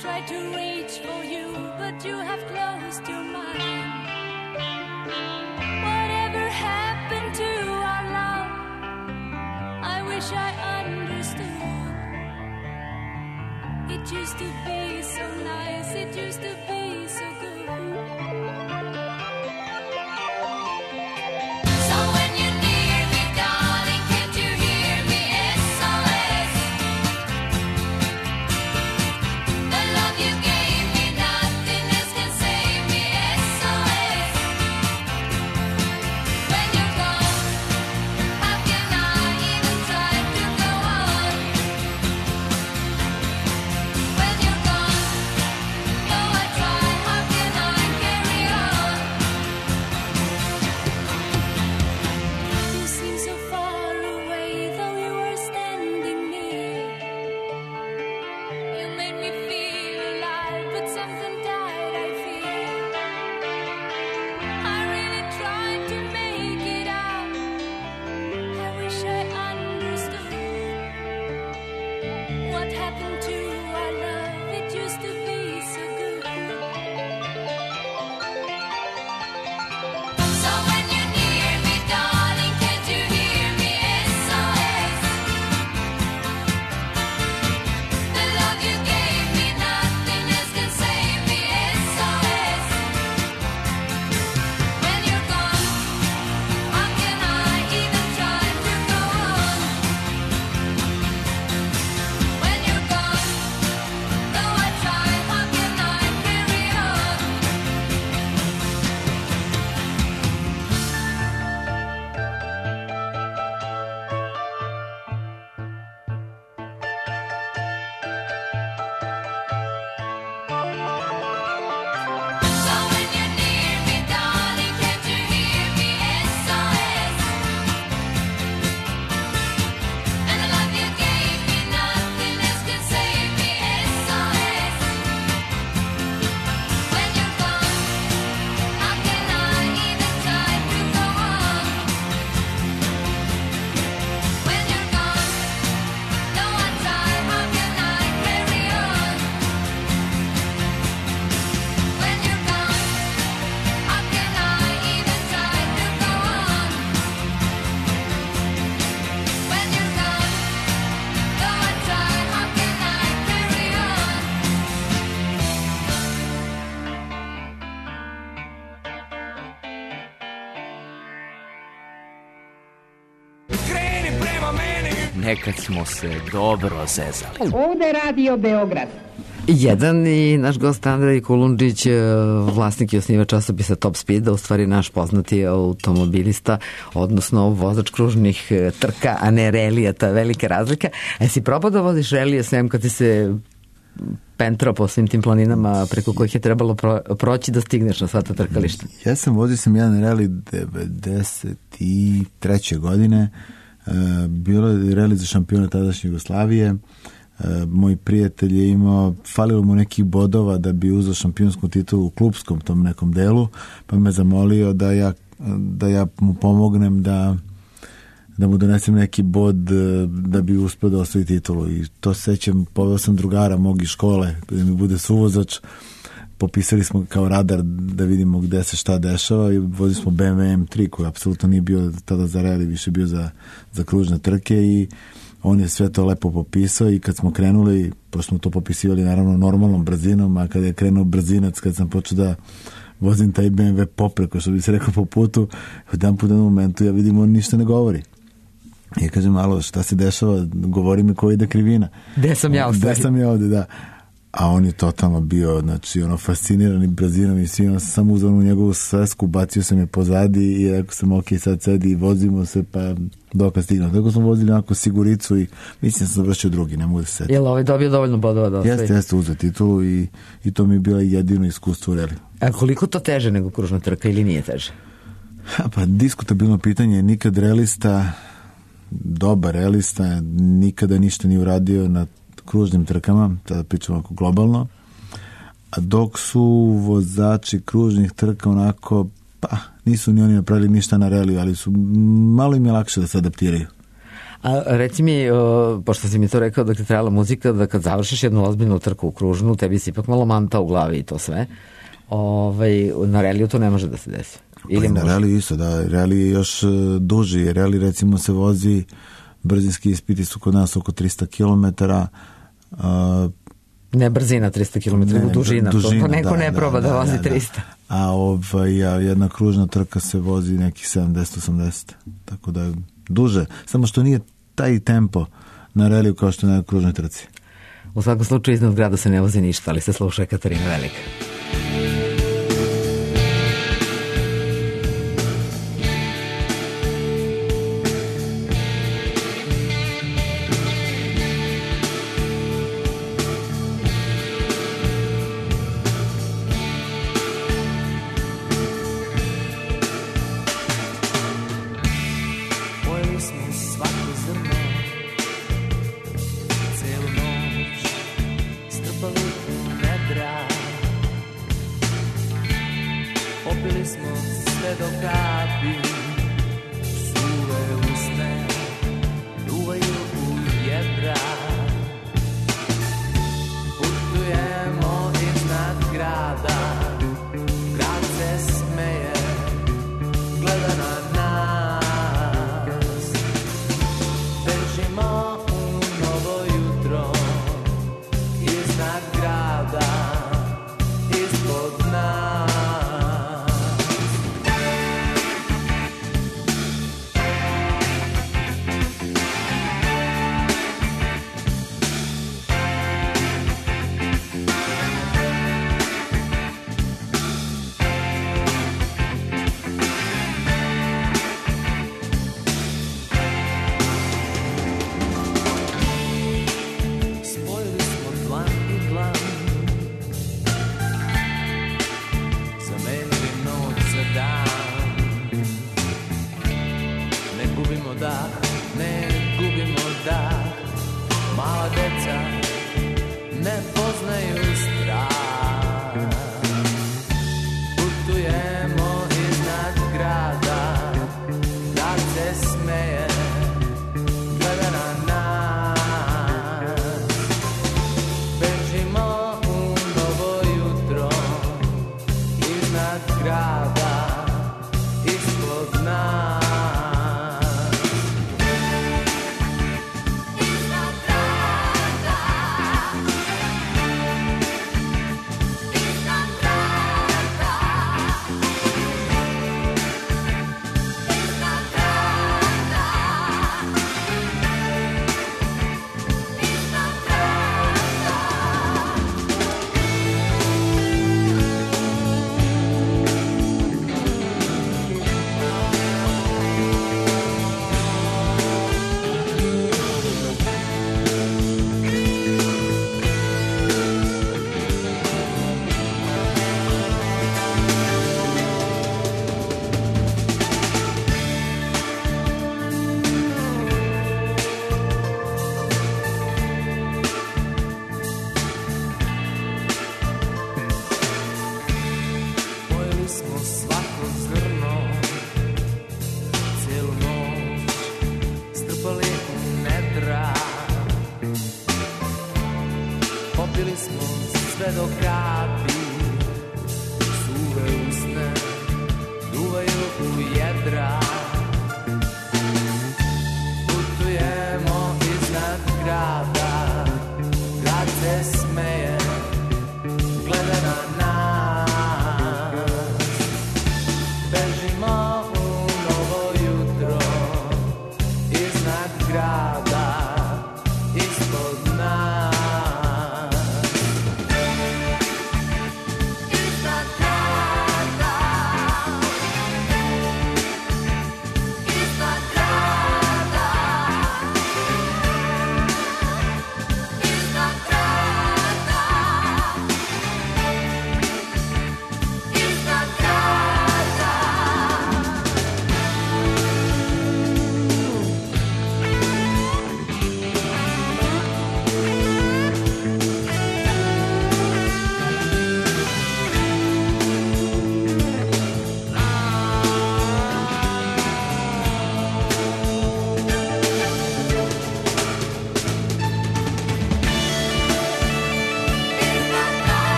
tried to reach for you, but you have closed your mind. Whatever happened to our love? I wish I understood. It used to be so nice, it used to be so good. So when you're near me, darling, can't you hear me? S O S. The love you gave me, nothing else can save me. S O S. When you're gone, how can I even try to go on? When you're gone, though I try, how can I carry on? You seem so far away, though you were standing near. You made me feel alive, but something died, I fear. I really tried to make it out. I wish I understood what happened to our love. It used to be so good. So when you're near me, darling, can't you hear me? S O S. The love you gave me, nothing else can save me. S O S. When you're gone, how can I even try to go on? When you're gone, though I try, how can I carry on? So when you're near me, darling, can't you hear me? S O S. And the love you gave me, nothing else can save me. S O S. When you're gone, how can I even try to go on? When you're gone, though I try, how can I carry on? When you're gone, how can I even try to go on? When you're gone, though I try, how can I carry on? Kreni prema meni. Nekad smo se dobro zezali. Ovde Radio Beograd. Jedan i naš gost Andrej Kulundžić, vlasnik i osnivač časopisa Top Speeda, u stvari naš poznati automobilista, odnosno vozač kružnih trka, a ne relija, ta velika razlika. A jesi probao da voziš relije sem kad ti se pentrao po svim tim planinama preko kojih je trebalo pro, proći da stigneš na sva ta trkališta? Ja sam vozio sam jedan reli devedeset treće godine. Uh, bilo je reli za šampiona tadašnje Jugoslavije. Uh, moj prijatelj je imao, falilo mu nekih bodova da bi uzeo šampionsku titulu u klupskom tom nekom delu, pa me zamolio da ja, da ja mu pomognem da da mu donesem neki bod da bi uspio da osvoji titulu. I to sećam, poveo sam drugara mog iz škole da mi bude suvozač, popisali smo kao radar da vidimo gde se šta dešava i vozili smo B M W M tri koji apsolutno nije bio tada za reli, više bio za, za kružne trke i on je sve to lepo popisao i kad smo krenuli, pošto smo to popisivali naravno normalnom brzinom, a kada je krenuo brzinac, kad sam počeo da vozim taj B M W popreko, što bi se rekao po putu, u jedan put u jednom momentu ja vidim on ništa ne govori. I kažem, alo, šta se dešava, govori mi koja ide krivina. Gde sam ja u stvari? Gde sam ja ovde, da. A on je totalno bio, znači, ono, fascinirani brzinom i svi, ono, sam samo uzao u njegovu svesku, bacio sam je pozadi i rekao sam, ok, sad sedi i vozimo se, pa dokaz stigno. Tako smo vozili onako siguricu i mislim da sam završio drugi, ne mogu da se seti. Jel ovaj dobio dovoljno bodova da osvoji? Jeste, jeste, uzeo titulu i, i to mi je bilo jedino iskustvo u reli. A koliko to teže nego kružna trka ili nije teže? Ha, pa diskutabilno pitanje je, nikad relista, dobar relista, nikada ništa nije uradio na kružnim trkama, tada pričamo ovako globalno, a dok su vozači kružnih trka onako, pa nisu ni oni napravili ništa na reliju, ali su malo im je lakše da se adaptiraju. A reci mi, o, pošto si mi to rekao dok je trajala muzika, da kad završiš jednu ozbiljnu trku u kružnu, tebi se ipak malo manta u glavi i to sve. Ovaj, na reliju to ne može da se desi. Ili pa na rally isto, da. Rally je još uh, duži. Rally recimo se vozi, brzinski ispiti su kod nas oko trista kilometara. Uh, ne brzina trista kilometara, dužina. dužina. To, to neko da, ne proba da, da vozi da, trista. A ovaj, a jedna kružna trka se vozi neki sedamdeset osamdeset. Tako da je duže. Samo što nije taj tempo na reliju kao što je na kružnoj trci. U svakom slučaju iznad grada se ne vozi ništa, ali se sluša Katarina Velika.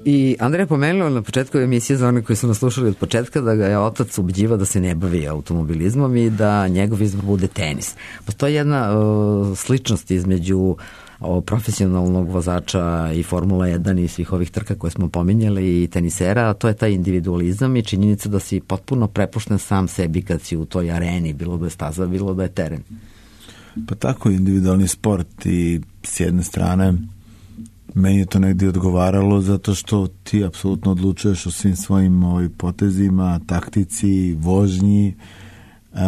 I Andreja pomenula na početku emisije za one koji su nas slušali od početka da ga je otac ubđiva da se ne bavi automobilizmom i da njegov izbor bude tenis. Postoji jedna uh, sličnost između o profesionalnog vozača i Formula jedan i svih ovih trka koje smo pominjali i tenisera, a to je taj individualizam i činjenica da si potpuno prepušten sam sebi kad si u toj areni, bilo da je staza, bilo da je teren. Pa tako, individualni sport i s jedne strane meni je to negdje odgovaralo zato što ti apsolutno odlučuješ o svim svojim ovim potezima, taktici, vožnji. E,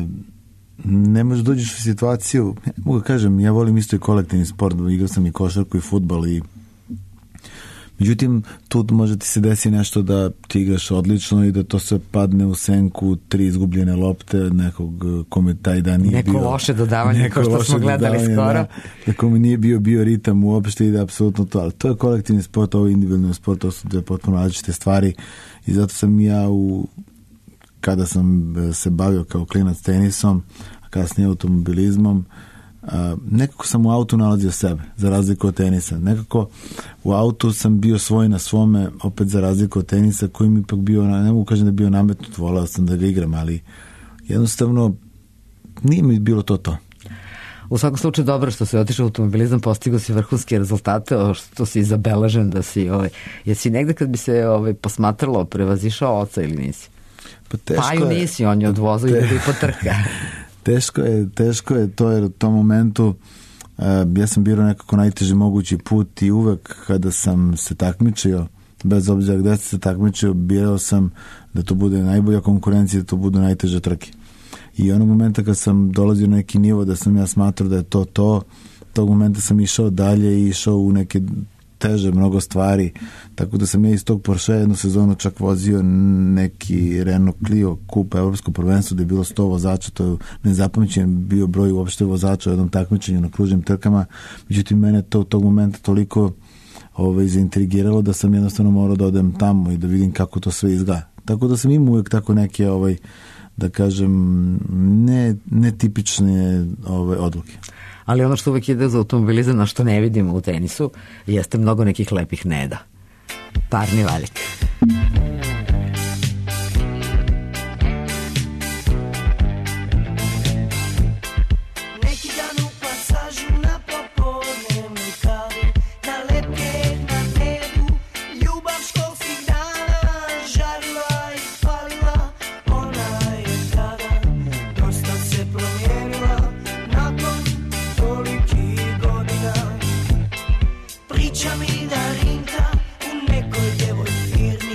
ne možeš dođeš u situaciju, mogu kažem, ja volim isto i kolektivni sport, igrao sam i košarku i fudbal i međutim, tu može ti se desi nešto da ti igraš odlično i da to se padne u senku, tri izgubljene lopte, nekog kome taj dan nije neko bio... Neko loše dodavanje, kao što smo gledali skoro. Da, da kome nije bio bio ritam uopšte i da apsolutno to. Ali to je kolektivni sport, ovo je individualni sport, to su dve potpuno različite stvari i zato sam ja u... kada sam se bavio kao klinac tenisom, a kasnije automobilizmom, Uh, nekako sam u autu nalazio sebe, za razliku od tenisa. Nekako u autu sam bio svoj na svome, opet za razliku od tenisa, koji mi ipak bio, ne mogu kažem da je bio nametnut, volao sam da ga igram, ali jednostavno nije mi bilo to to. U svakom slučaju dobro što si otišao u automobilizam, postigao si vrhunske rezultate, što si zabeležen da si, ovaj, jesi negde kad bi se ovaj, posmatralo, prevazišao oca ili nisi? Pa teško Paju je. nisi, on je odvozao te... i da i potrka. Teško je, teško je to jer u tom momentu uh, ja sam birao nekako najteži mogući put i uvek kada sam se takmičio, bez obzira gde sam se takmičio, birao sam da to bude najbolja konkurencija, da to budu najteže trke. I onog momenta kad sam dolazio na neki nivo da sam ja smatrao da je to to, tog momenta sam išao dalje i išao u neke teže mnogo stvari, tako da sam ja iz tog Porsche jednu sezonu čak vozio neki Renault Clio Kupa evropsko prvenstvo gde je bilo sto vozača, to je nezapamćen bio broj uopšte vozača u jednom takmičenju na kružnim trkama, međutim mene to u tog momenta toliko ovaj, zaintrigiralo da sam jednostavno morao da odem tamo i da vidim kako to sve izgleda. Tako da sam imao uvijek tako neke ovaj, da kažem ne, netipične ovaj, odluke. Ali ono što uvek ide za automobilizam, na što ne vidimo u tenisu, jeste mnogo nekih lepih neda. Parni valik. Neki dan u pasažu na popodnevnoj kavi naletih na nedu, ljubav školskih dana žarila i palila, ona je tada dosta se promijenila nakon toliki godina. Priča mi da Rinka u nekoj djevoj firmi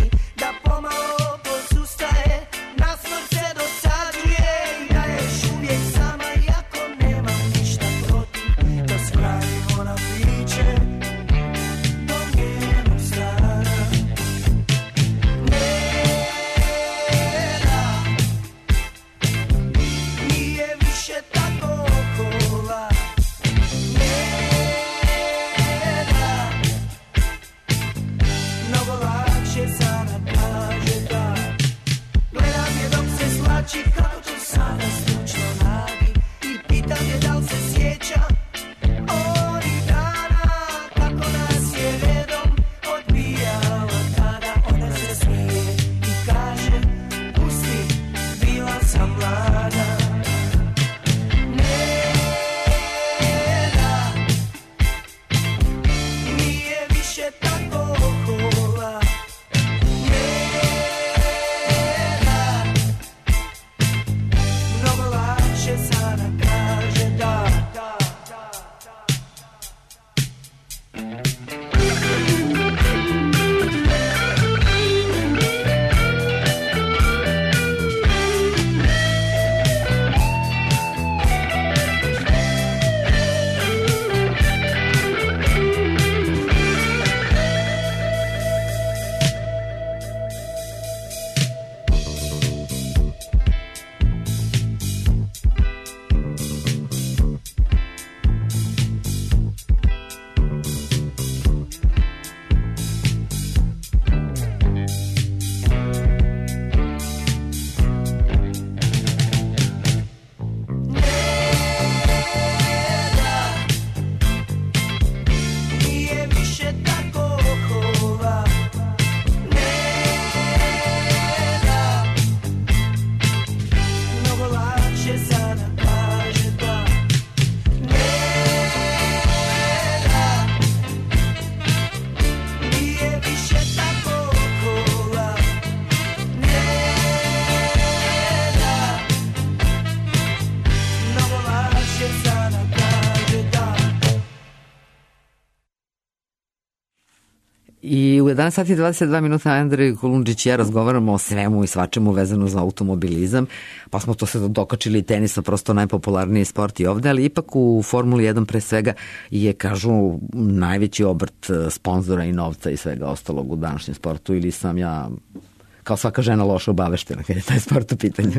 I u jedanaest sati i dvadeset dva minuta Andrej Kolundžić i ja razgovaramo o svemu i svačemu vezano za automobilizam, pa smo to sad dokačili i tenisa, prosto najpopularniji sport i ovde, ali ipak u Formuli jedan pre svega je, kažu, najveći obrt sponzora i novca i svega ostalog u današnjem sportu, ili sam ja kao svaka žena loša obaveštena kad je taj sport u pitanju?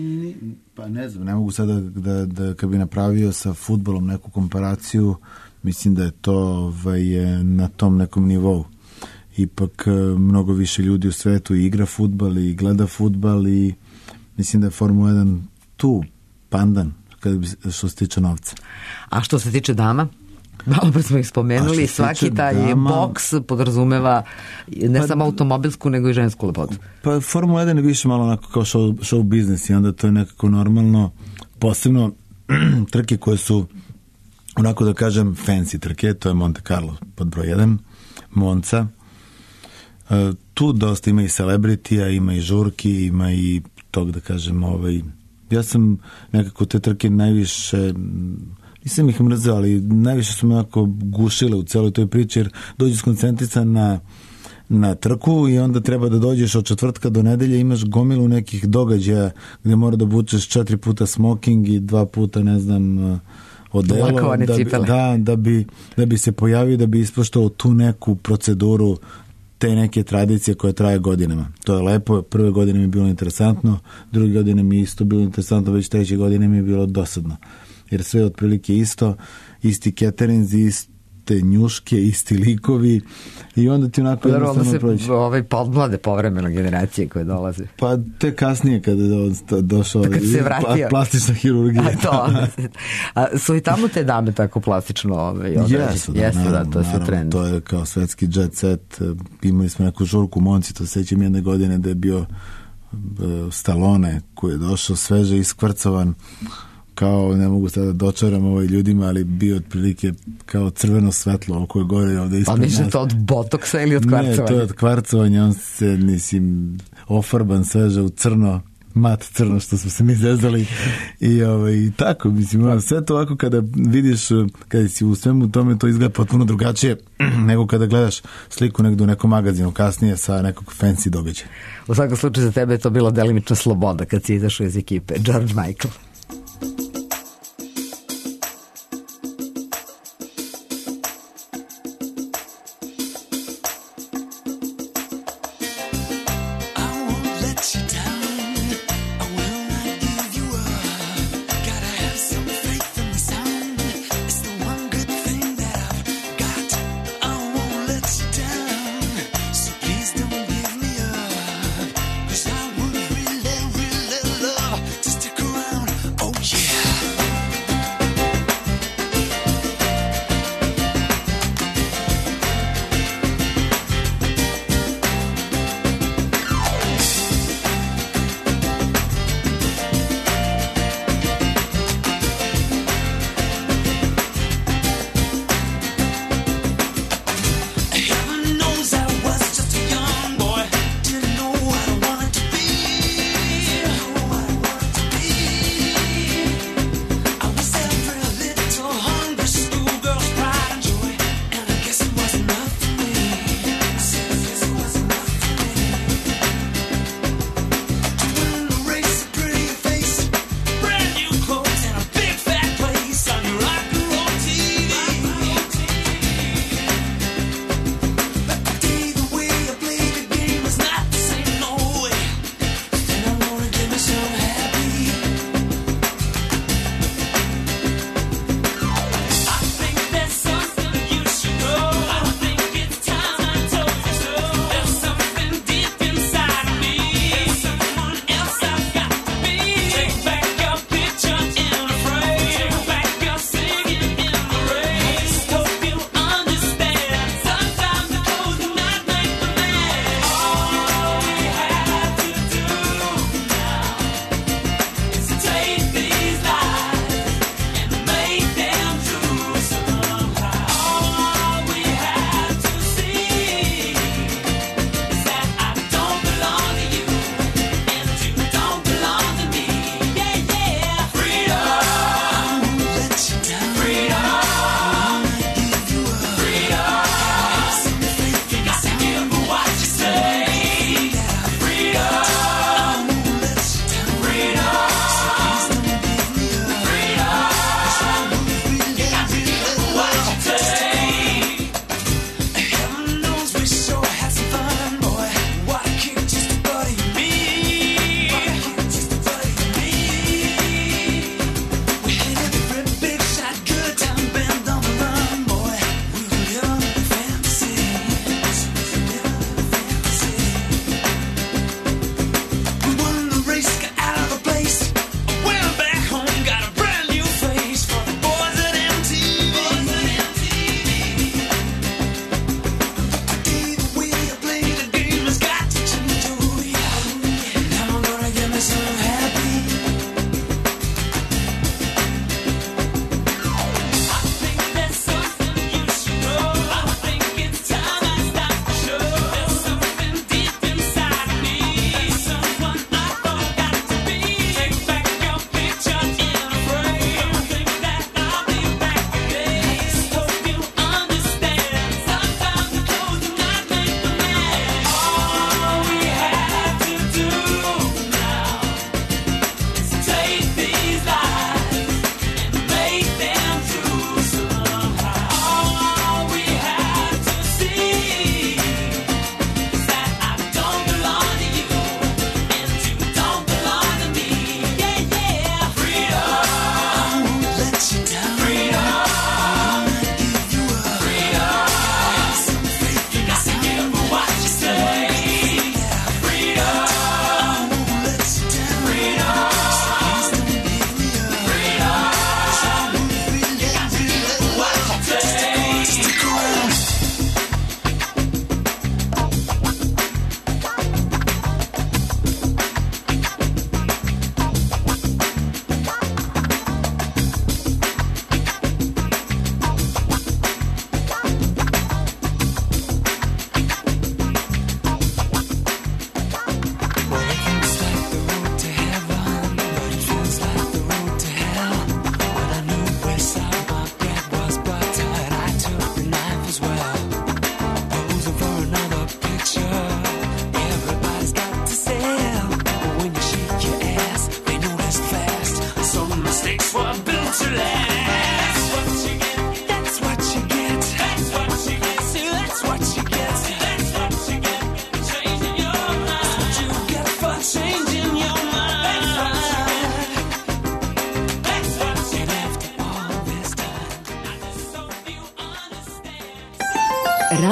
Pa ne znam, ne mogu sada da, da kad bi napravio sa fudbalom neku komparaciju, mislim da je to ovaj, na tom nekom nivou. Ipak mnogo više ljudi u svetu igra fudbal i gleda fudbal i mislim da je Formula jedan tu pandan kad bi, što se tiče novca. A što se tiče dama? Malo pre smo ih spomenuli, svaki taj dama, boks podrazumeva ne pa, samo automobilsku nego i žensku lepotu. Pa Formula jedan je više malo onako kao show, show biznis i onda to je nekako normalno, posebno trke koje su onako da kažem fancy trke, to je Monte Carlo pod broj jedan, Monza. Uh, tu dosta ima i celebritija, ima i žurki, ima i tog da kažem ovaj, ja sam nekako te trke najviše, nisam ih mrzeo, ali najviše su me onako gušile u celoj toj priči, jer dođeš skoncentrisan na, na trku i onda treba da dođeš od četvrtka do nedelje, imaš gomilu nekih događaja gde mora da obučeš četiri puta smoking i dva puta ne znam odelo, da bi, da, da, bi, da bi se pojavio, da bi ispoštovao tu neku proceduru te neke tradicije koje traje godinama. To je lepo, prve godine mi je bilo interesantno, druge godine mi je isto bilo interesantno, već treće godine mi je bilo dosadno. Jer sve je otprilike isto, isti caterinzi, iste njuške, isti likovi i onda ti onako jednostavno prođe. Onda se ovaj podmlade povremeno generacije koje dolaze. Pa te kasnije kada je do, došao kad se vratio. Plastična hirurgija. A to. A su i tamo te dame tako plastično ovaj, jesu, da, jesu, naravno, da, to su trend. To je kao svetski jet set. Imali smo neku žurku u Monci, to sećam jedne godine da je bio Stallone koji je došao sveže iskvrcovan, kao, ne mogu sada dočaram ovaj ljudima, ali bio otprilike kao crveno svetlo oko je gore ovde ispred nas. Pa misle to od botoksa ili od kvarcovanja? Ne, to je od kvarcovanja, on se, nisim, ofarban sveže u crno, mat crno, što smo se mi zezali i ovaj, tako, mislim, sve to ovako kada vidiš, kada si u svemu tome, to izgleda potpuno drugačije nego kada gledaš sliku negdje u nekom magazinu kasnije sa nekog fancy događaja. U svakom slučaju za tebe je to bila delimična sloboda kad si izašao iz ekipe, George Michael. Around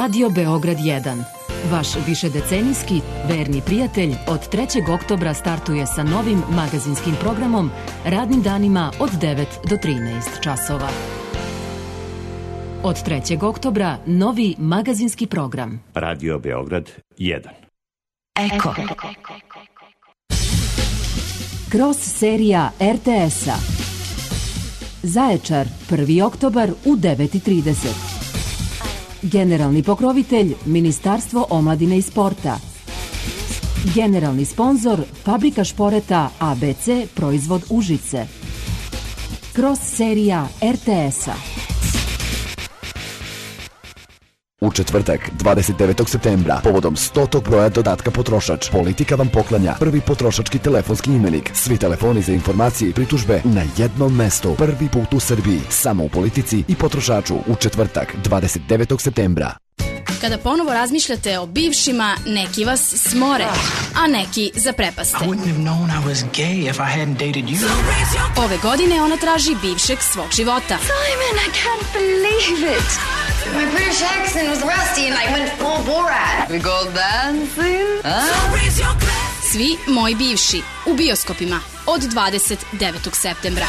Radio Beograd jedan. Vaš višedecenijski verni prijatelj od trećeg oktobra startuje sa novim magazinskim programom radnim danima od devet do trinaest časova. Od trećeg oktobra novi magazinski program. Radio Beograd jedan. Eko. Cross serija er te es-a. Zaječar, prvi oktobar u devet i trideset. Generalni pokrovitelj Ministarstvo omladine i sporta. Generalni sponzor Fabrika šporeta a be ce proizvod Užice. Cross serija er te es-a. U četvrtak, dvadeset devetog septembra, povodom stotog broja dodatka potrošač, Politika vam poklanja prvi potrošački telefonski imenik. Svi telefoni za informacije i pritužbe na jednom mestu. Prvi put u Srbiji, samo u Politici i potrošaču u četvrtak, dvadeset devetog septembra. Kada ponovo razmišljate o bivšima, neki vas smore, a neki zaprepaste. Ove godine ona traži bivšeg svog života. Simon, I can't believe it. My British accent was rusty and I went full Borat. We go dancing? Huh? Svi moji bivši u bioskopima od dvadeset devetog septembra.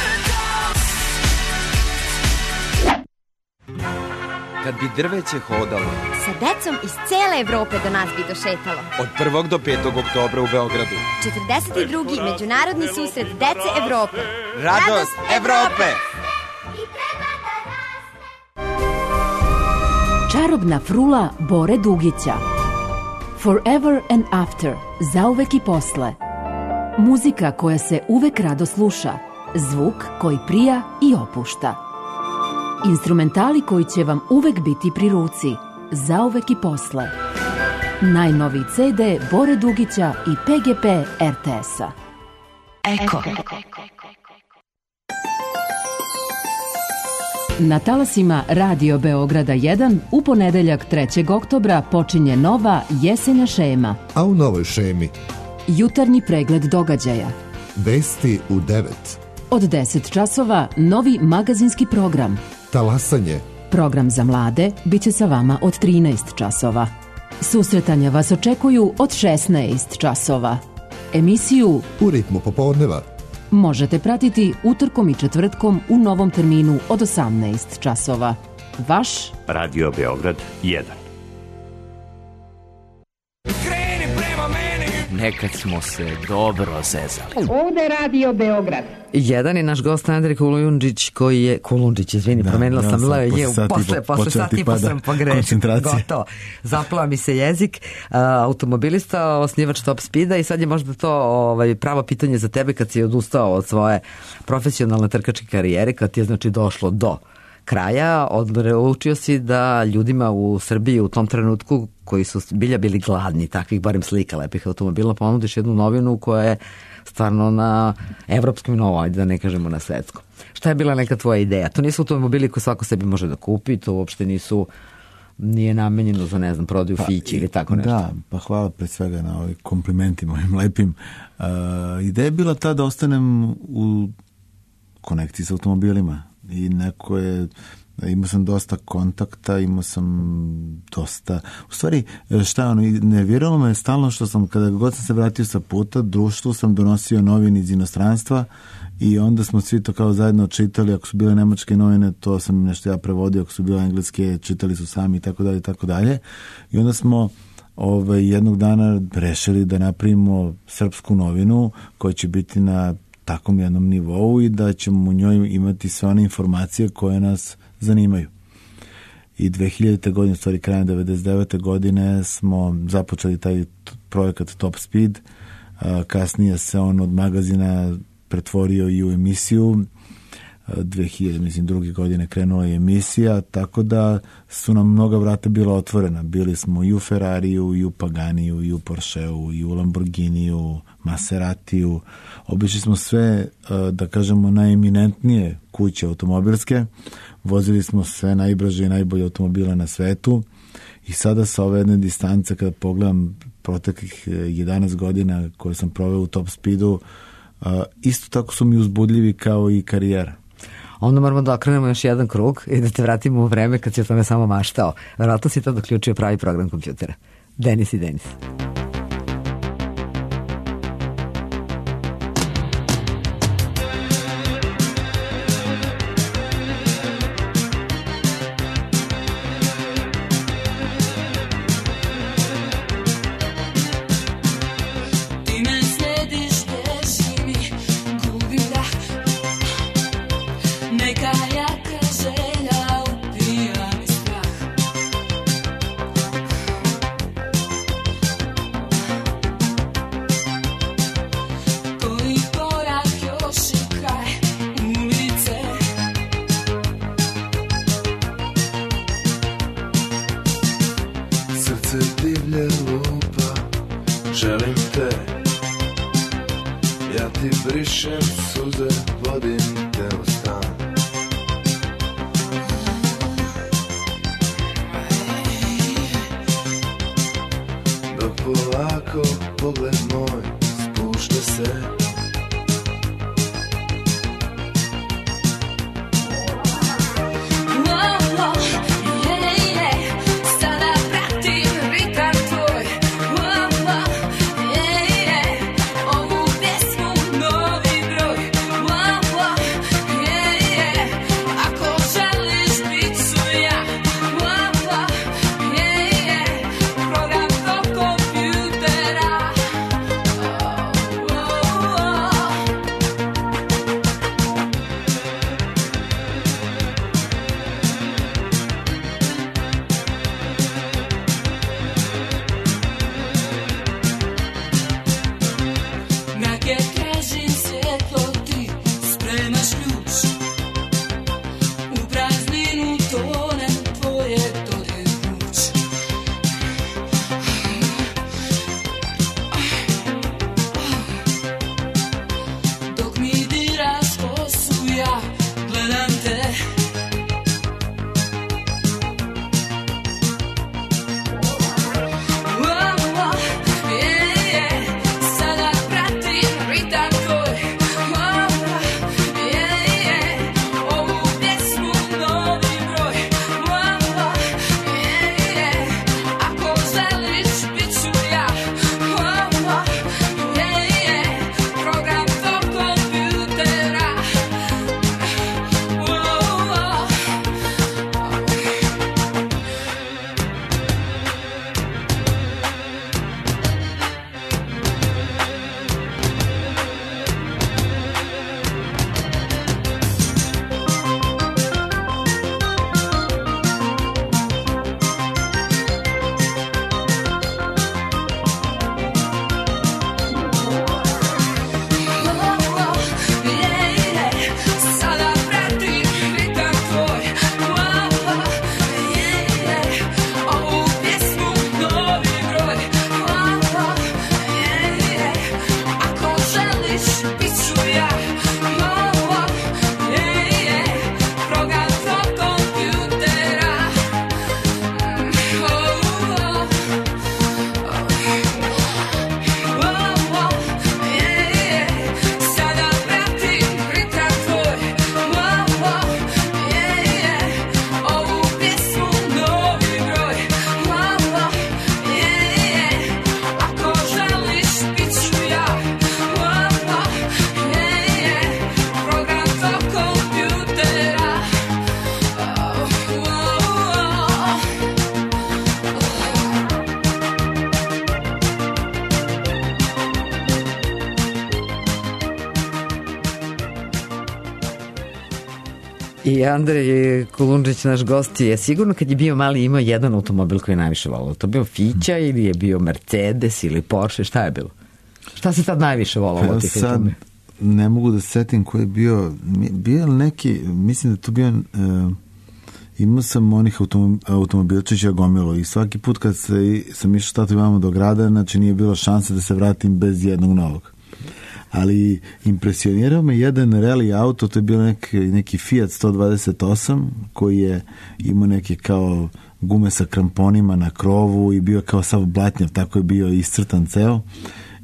Kad bi drveće hodalo, sa decom iz cele Evrope do nas bi došetalo. od prvog do petog oktobra u Beogradu. četrdeset drugi Međunarodni susret dece Evrope. Radost Evrope! Čarobna frula Bore Dugića. Forever and After, zauvek i posle. Muzika koja se uvek rado sluša, zvuk koji prija i opušta. Instrumentali koji će vam uvek biti pri ruci, zauvek i posle. Najnoviji ce de Bore Dugića i pe ge pe er te es-a. Eko. Na talasima Radio Beograda jedan u ponedeljak trećeg oktobra počinje nova jesenja šema. A u novoj šemi Jutarnji pregled događaja. Vesti u devet. Od deset časova novi magazinski program. Talasanje. Program za mlade biće sa vama od trinaest časova. Susretanja vas očekuju od šesnaest časova. Emisiju U ritmu popodneva možete pratiti utorkom i četvrtkom u novom terminu od osamnaest časova. Vaš Radio Beograd jedan. Nekad smo se dobro zezali. Ovde je Radio Beograd. Jedan je naš gost Andrej Kulundžić koji je, Kulundžić, izvini, da, promenila sam L, je, posle, posle sati i po sam pogrešio. Gotovo. Zaplava mi se jezik. Uh, automobilista, osnivač Top Speeda i sad je možda to ovaj, pravo pitanje za tebe kad si odustao od svoje profesionalne trkačke karijere, kad ti je znači došlo do kraja, odlučio si da ljudima u Srbiji u tom trenutku koji su bilja bili gladni takvih barem slika lepih automobila ponudiš jednu novinu koja je stvarno na evropskom novo, ajde da ne kažemo na svetskom. Šta je bila neka tvoja ideja? To nisu automobili koje svako sebi može da kupi, to uopšte nisu, nije namenjeno za, ne znam, prodaju fići ili tako nešto. Da, pa hvala pre svega na ovim komplimentima, ovim lepim. Uh, ideja je bila ta da ostanem u konekciji sa automobilima i neko je, imao sam dosta kontakta, imao sam dosta, u stvari šta je ono, nerviralo me stalno što sam, kada god sam se vratio sa puta, društvu sam donosio novine iz inostranstva i onda smo svi to kao zajedno čitali, ako su bile nemačke novine, to sam nešto ja prevodio, ako su bile engleske, čitali su sami i tako dalje i tako dalje. I onda smo ovaj, jednog dana rešili da napravimo srpsku novinu koja će biti na takvom jednom nivou i da ćemo u njoj imati sve one informacije koje nas zanimaju. I dve hiljadite godine, u stvari krajem devedeset devete godine smo započeli taj projekat Top Speed. Kasnije se on od magazina pretvorio i u emisiju. dve hiljade, mislim, druge godine krenula je emisija, tako da su nam mnoga vrata bila otvorena. Bili smo i u Ferrariju, i u Paganiju, i u Porscheu, i u Lamborghiniju, Maseratiju. Obišli smo sve, da kažemo, najeminentnije kuće automobilske. Vozili smo sve najbrže i najbolje automobile na svetu i sada sa ove jedne distance, kada pogledam proteklih jedanaest godina koje sam proveo u Top Speedu, isto tako su mi uzbudljivi kao i karijera. Onda moramo da okrenemo još jedan krug i da te vratimo u vreme kad si o tome samo maštao. Verovatno si tad uključio pravi program kompjutera. Denis i Denis. Ti me slediš, beži mi, gubim dah. Neka jaka želja upija mi strah. Koji korak još i kraj ulice. Srce divlje lupa, želim te. Ja ti brišem suze, vodim te u stan. Da polako pogled moj spušta se. Wow, je, je, sada pratim ritam tvoj. Wow, je, je, ovu pesmu novi broj. Wow, je, je, ako želiš bit ću ja. Wow, je, je, program do kompjutera. Mrake tražim svjetlo, ti spremaš ključ. U prazninu tone tvoje dodir ruč. Dok mi diraš kosu, ja gledam te. Wow, je, je, sada pratim ritam tvoj. Wow, je, je, ovu pjesmu novi broj. Wow, je, je, ako želiš bit ću ja. Wow, je, je, program do kompjutera. Wow, sada pratim ritam tvoj. Wow, je, je, ovu pjesmu novi broj. Wow, je, je, ako želiš bit ću ja. Wow, je, je, program do kompjutera. Wow, je, je, sada pratim ritam tvoj. Wow, je, je, ovu pjesmu novi broj. Wow, je, je, ako želiš bit ću ja. Wow, je, je, program do kompjutera. I Andrej Kulundžić, naš gost, je sigurno kad je bio mali imao jedan automobil koji je najviše volao. To bio Fića ili je bio Mercedes ili Porsche, šta je bilo? Šta se tad najviše volao? Pa od tih sad automobila? ne mogu da setim ko je bio, mi- bio je neki, mislim da je to bio, uh, imao sam onih automo- automobilčića gomilo i svaki put kad se, sam išao s tatom i mamom do grada, znači nije bilo šanse da se vratim bez jednog novog. Ali impresionirao me jedan rally auto, to je bio neki, neki Fiat sto dvadeset osam koji je imao neke kao gume sa kramponima na krovu i bio kao sav blatnjav, tako je bio iscrtan ceo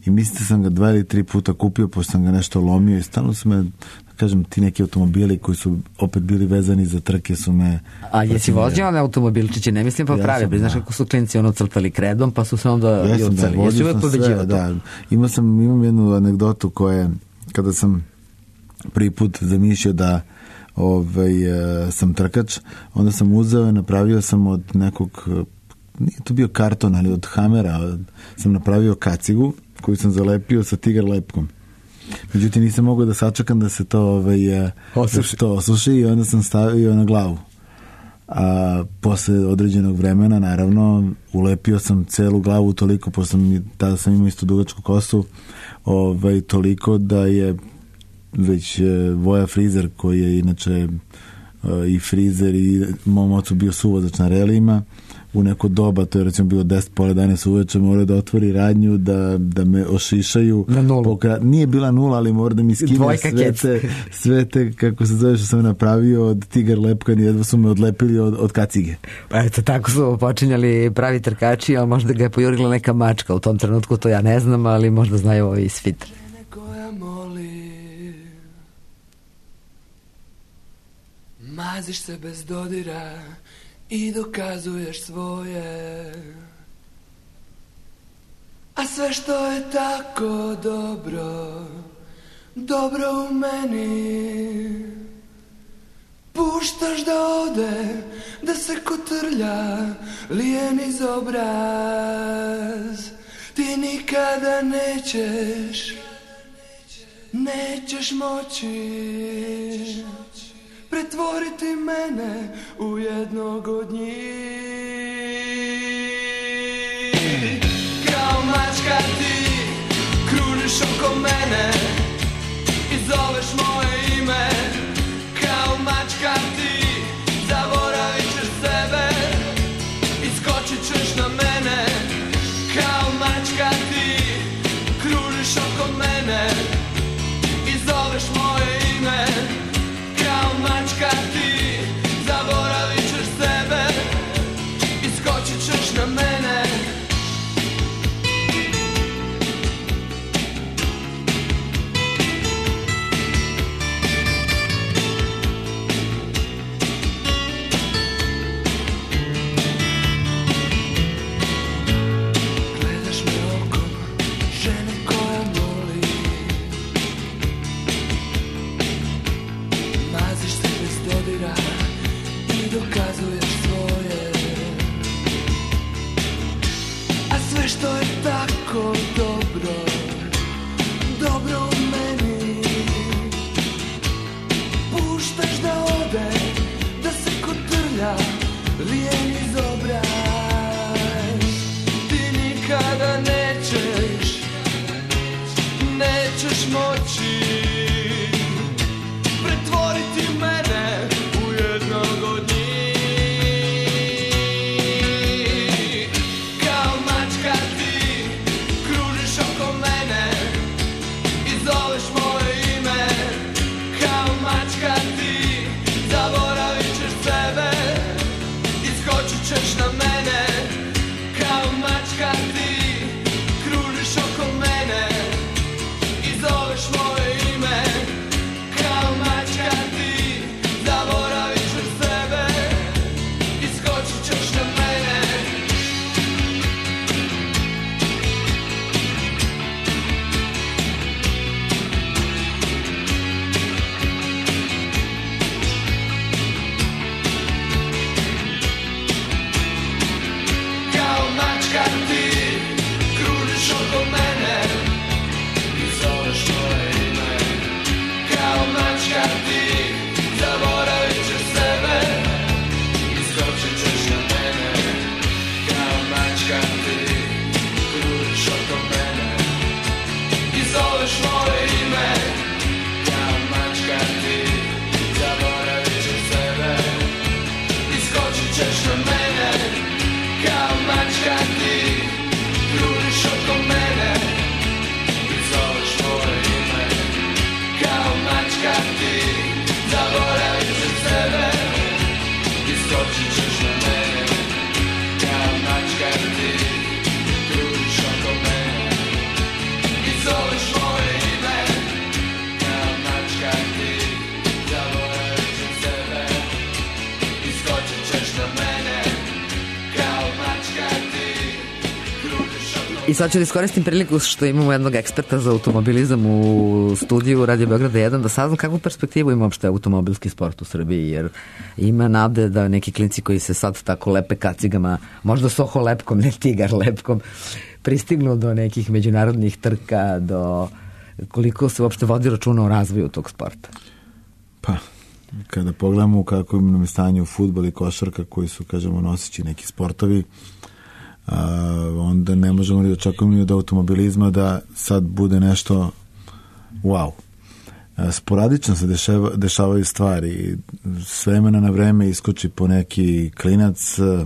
i mislim da sam ga dva ili tri puta kupio, pošto sam ga nešto lomio i stalno su me, da kažem, ti neki automobili koji su opet bili vezani za trke su me... A jesi vozio one automobilčiće, ne mislim pa Ja pravi, sam, znaš da. kako su klinci ono crtali kredom, pa su se onda Ja i sam, da, oceli. Jesi vozio uvek sam pobeđivao sve, to? da. Imao sam, imam jednu anegdotu koja je, kada sam prvi put zamišljao da ovaj, e, sam trkač, onda sam uzeo i napravio sam od nekog, nije to bio karton, ali od hamera, od, sam napravio kacigu koju sam zalepio sa tigar lepkom. Međutim, nisam mogao da sačekam da se to, ovaj, e, Osuši. to osuši i onda sam stavio na glavu. A posle određenog vremena, naravno, ulepio sam celu glavu toliko, pošto sam, tada sam imao isto dugačku kosu, ovaj, toliko da je već e, Voja frizer, koji je inače e, i frizer i mom ocu bio suvozač na relima, u neko doba, to je recimo bilo deset pola jedanaest uveče, mora da otvori radnju, da, da me ošišaju. Na nulu. Pokra... Nije bila nula, ali mora da mi skine Dvojka sve kec. te, sve te, kako se zove, što sam napravio od tigar lepka, jedva su me odlepili od, od kacige. Pa eto, tako su počinjali pravi trkači, a možda ga je pojurila neka mačka u tom trenutku, to ja ne znam, ali možda znaju ovi iz Fitra. Koja moli, maziš se bez dodira i dokazuješ svoje, a sve što je tako dobro, dobro u meni, puštaš da ode, da se kotrlja lijen iz obraz. Ti nikada nećeš, nećeš moći pretvoriti mene u jednog od njih. Kao mačka ti kružiš oko mene i zoveš moje ime. Kao mačka ti zaboravit ćeš sebe i skočit ćeš na mene. Kao mačka ti kružiš oko mene i zoveš moje ime. Kao mačka ti zaboravit ćeš sebe i skočit ćeš na mene. Gledaš me okom žene koja moli, maziš se bez dodira i dokazuješ svoje, a sve što je tako dobro, dobro u meni, puštaš da ode, da se kotrlja lijen iz obraz. Ti nikada nećeš, nećeš moći pretvoriti mene u jednog od njih. Kao mačka ti kružiš oko mene i zoveš moje ime. Kao mačka ti zaboravit ćeš sebe i skočit ćeš na mene. Kao mačka ti kružiš oko mene i zoveš moje ime. Kao mačka ti zaboravit ćeš sebe i skočit ćeš na mene. Kao mačka ti kružiš oko mene i zoveš moje ime. Kao mačka ti zaboravit ćeš sebe i skočit ćeš na mene. Kao mačka ti kružiš oko mene i zoveš moje ime. Kao mačka ti zaboravit ćeš sebe i skočit ćeš na mene. Kao mačka ti kružiš oko mene i zoveš moje ime. Kao mačka ti zaboravit ćeš sebe i skočit ćeš na mene. Kao mačka ti kružiš oko mene I sad ću da iskoristim priliku što imamo jednog eksperta za automobilizam u studiju Radio Beograda jedan da saznam kakvu perspektivu ima uopšte automobilski sport u Srbiji, jer ima nade da neki klinci koji se sad tako lepe kacigama, možda soho lepkom, ne tigar lepkom, pristignu do nekih međunarodnih trka, do koliko se uopšte vodi računa o razvoju tog sporta. Pa, kada pogledamo kako im nam je stanje u fudbal i košarka koji su, kažemo, nosići neki sportovi, a, onda ne možemo ni da očekujemo ni od automobilizma da sad bude nešto wow. A, sporadično se dešava, dešavaju stvari. S vremena na vreme iskoči po neki klinac, a,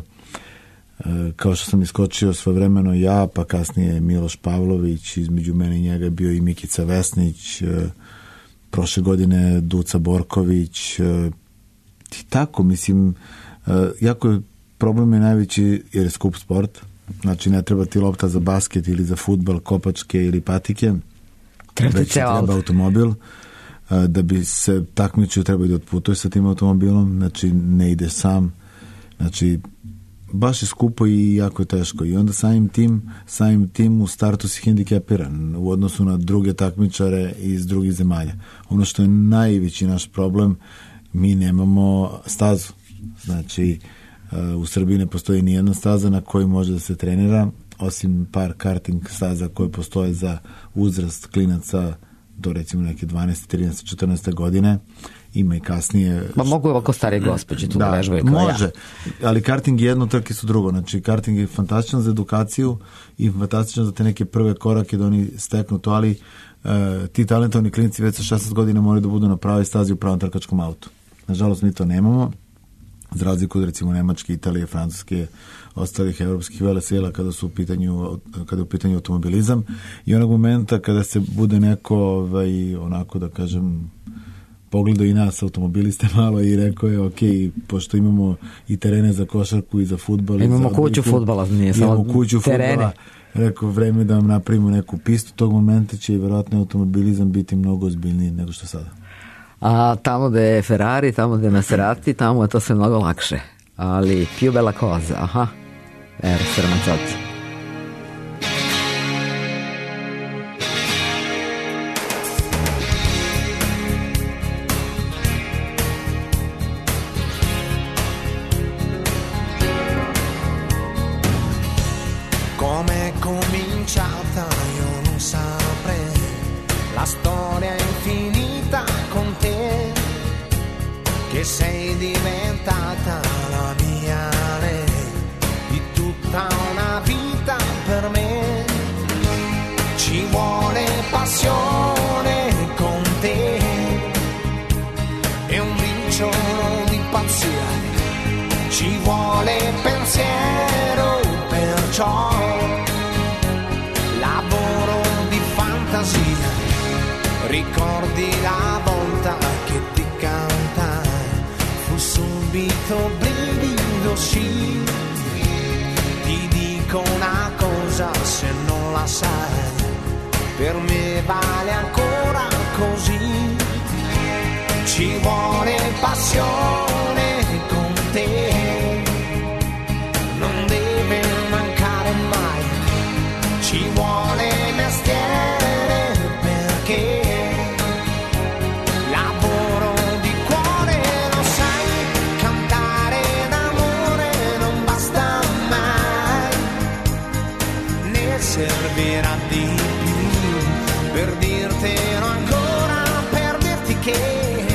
kao što sam iskočio svojevremeno ja, pa kasnije Miloš Pavlović, između mene i njega bio i Mikica Vesnić, a, prošle godine Duca Borković i tako, mislim, jako je problem je najveći jer je skup sport, znači ne treba ti lopta za basket ili za fudbal, kopačke ili patike, treba već treba automobil, da bi se takmičio treba i da otputuje sa tim automobilom, znači ne ide sam, znači baš je skupo i jako je teško i onda samim tim, samim tim u startu si hendikepiran u odnosu na druge takmičare iz drugih zemalja. Ono što je najveći naš problem, mi nemamo stazu. Znači, u Srbiji ne postoji ni jedna staza na kojoj može da se trenira, osim par karting staza koje postoje za uzrast klinaca do recimo neke dvanaeste, trinaeste, četrnaeste godine. Ima i kasnije... Ma mogu ovako starije gospođe tu da, da vežbaju kao može, ja. Ali karting je jedno, trke su drugo. Znači, karting je fantastičan za edukaciju i fantastičan za te neke prve korake da oni steknu to, ali uh, ti talentovni klinici već sa šesnaest godina moraju da budu na pravoj stazi u pravom trkačkom autu. Nažalost, mi to nemamo. Za razliku od recimo Nemačke, Italije, Francuske, ostalih evropskih velesila kada su u pitanju, kada je u pitanju automobilizam i onog momenta kada se bude neko ovaj, onako da kažem pogledao i nas automobiliste malo i rekao je ok, pošto imamo i terene za košarku i za fudbal. Imamo za kuću fudbala, nije samo kuću terene. Fudbala, rekao vreme da vam napravimo neku pistu, tog momenta će i verovatno automobilizam biti mnogo ozbiljniji nego što sada. A tamo da je Ferrari, tamo da je Maserati, tamo je to sve mnogo lakše. Ali più bella cosa, aha, essere Ramazzotti. Come è cominciata io non saprei, la storia è infinita con te, che sei diventata la mia lei, di tutta una vita per me, ci vuole passione con te, e un briciolo di pazzia, ci vuole pensiero, perciò lavoro di fantasia, ricordi la volta che ti cantai, fu subito brivido, sì, ti dico una cosa se non la sai, per me vale ancora così, ci vuole passione con te, non deve mancare mai, ci vuole mestiere perché lavoro di cuore, lo sai, cantare d'amore non basta mai, ne servirà di più per dirtelo ancora, per dirti che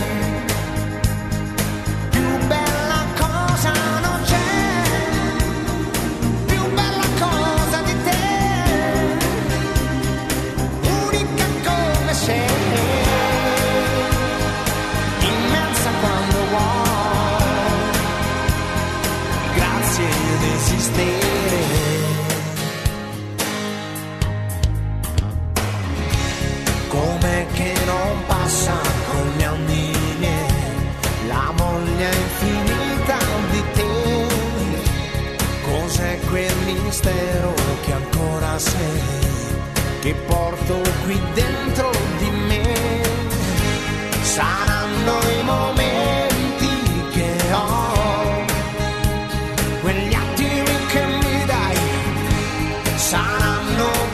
com'è che non passa con gli anni miei la voglia infinita di te, cos'è quel mistero che ancora sei, che porto qui dentro di me, saranno i momenti che ho, quegli attimi che mi dai, saranno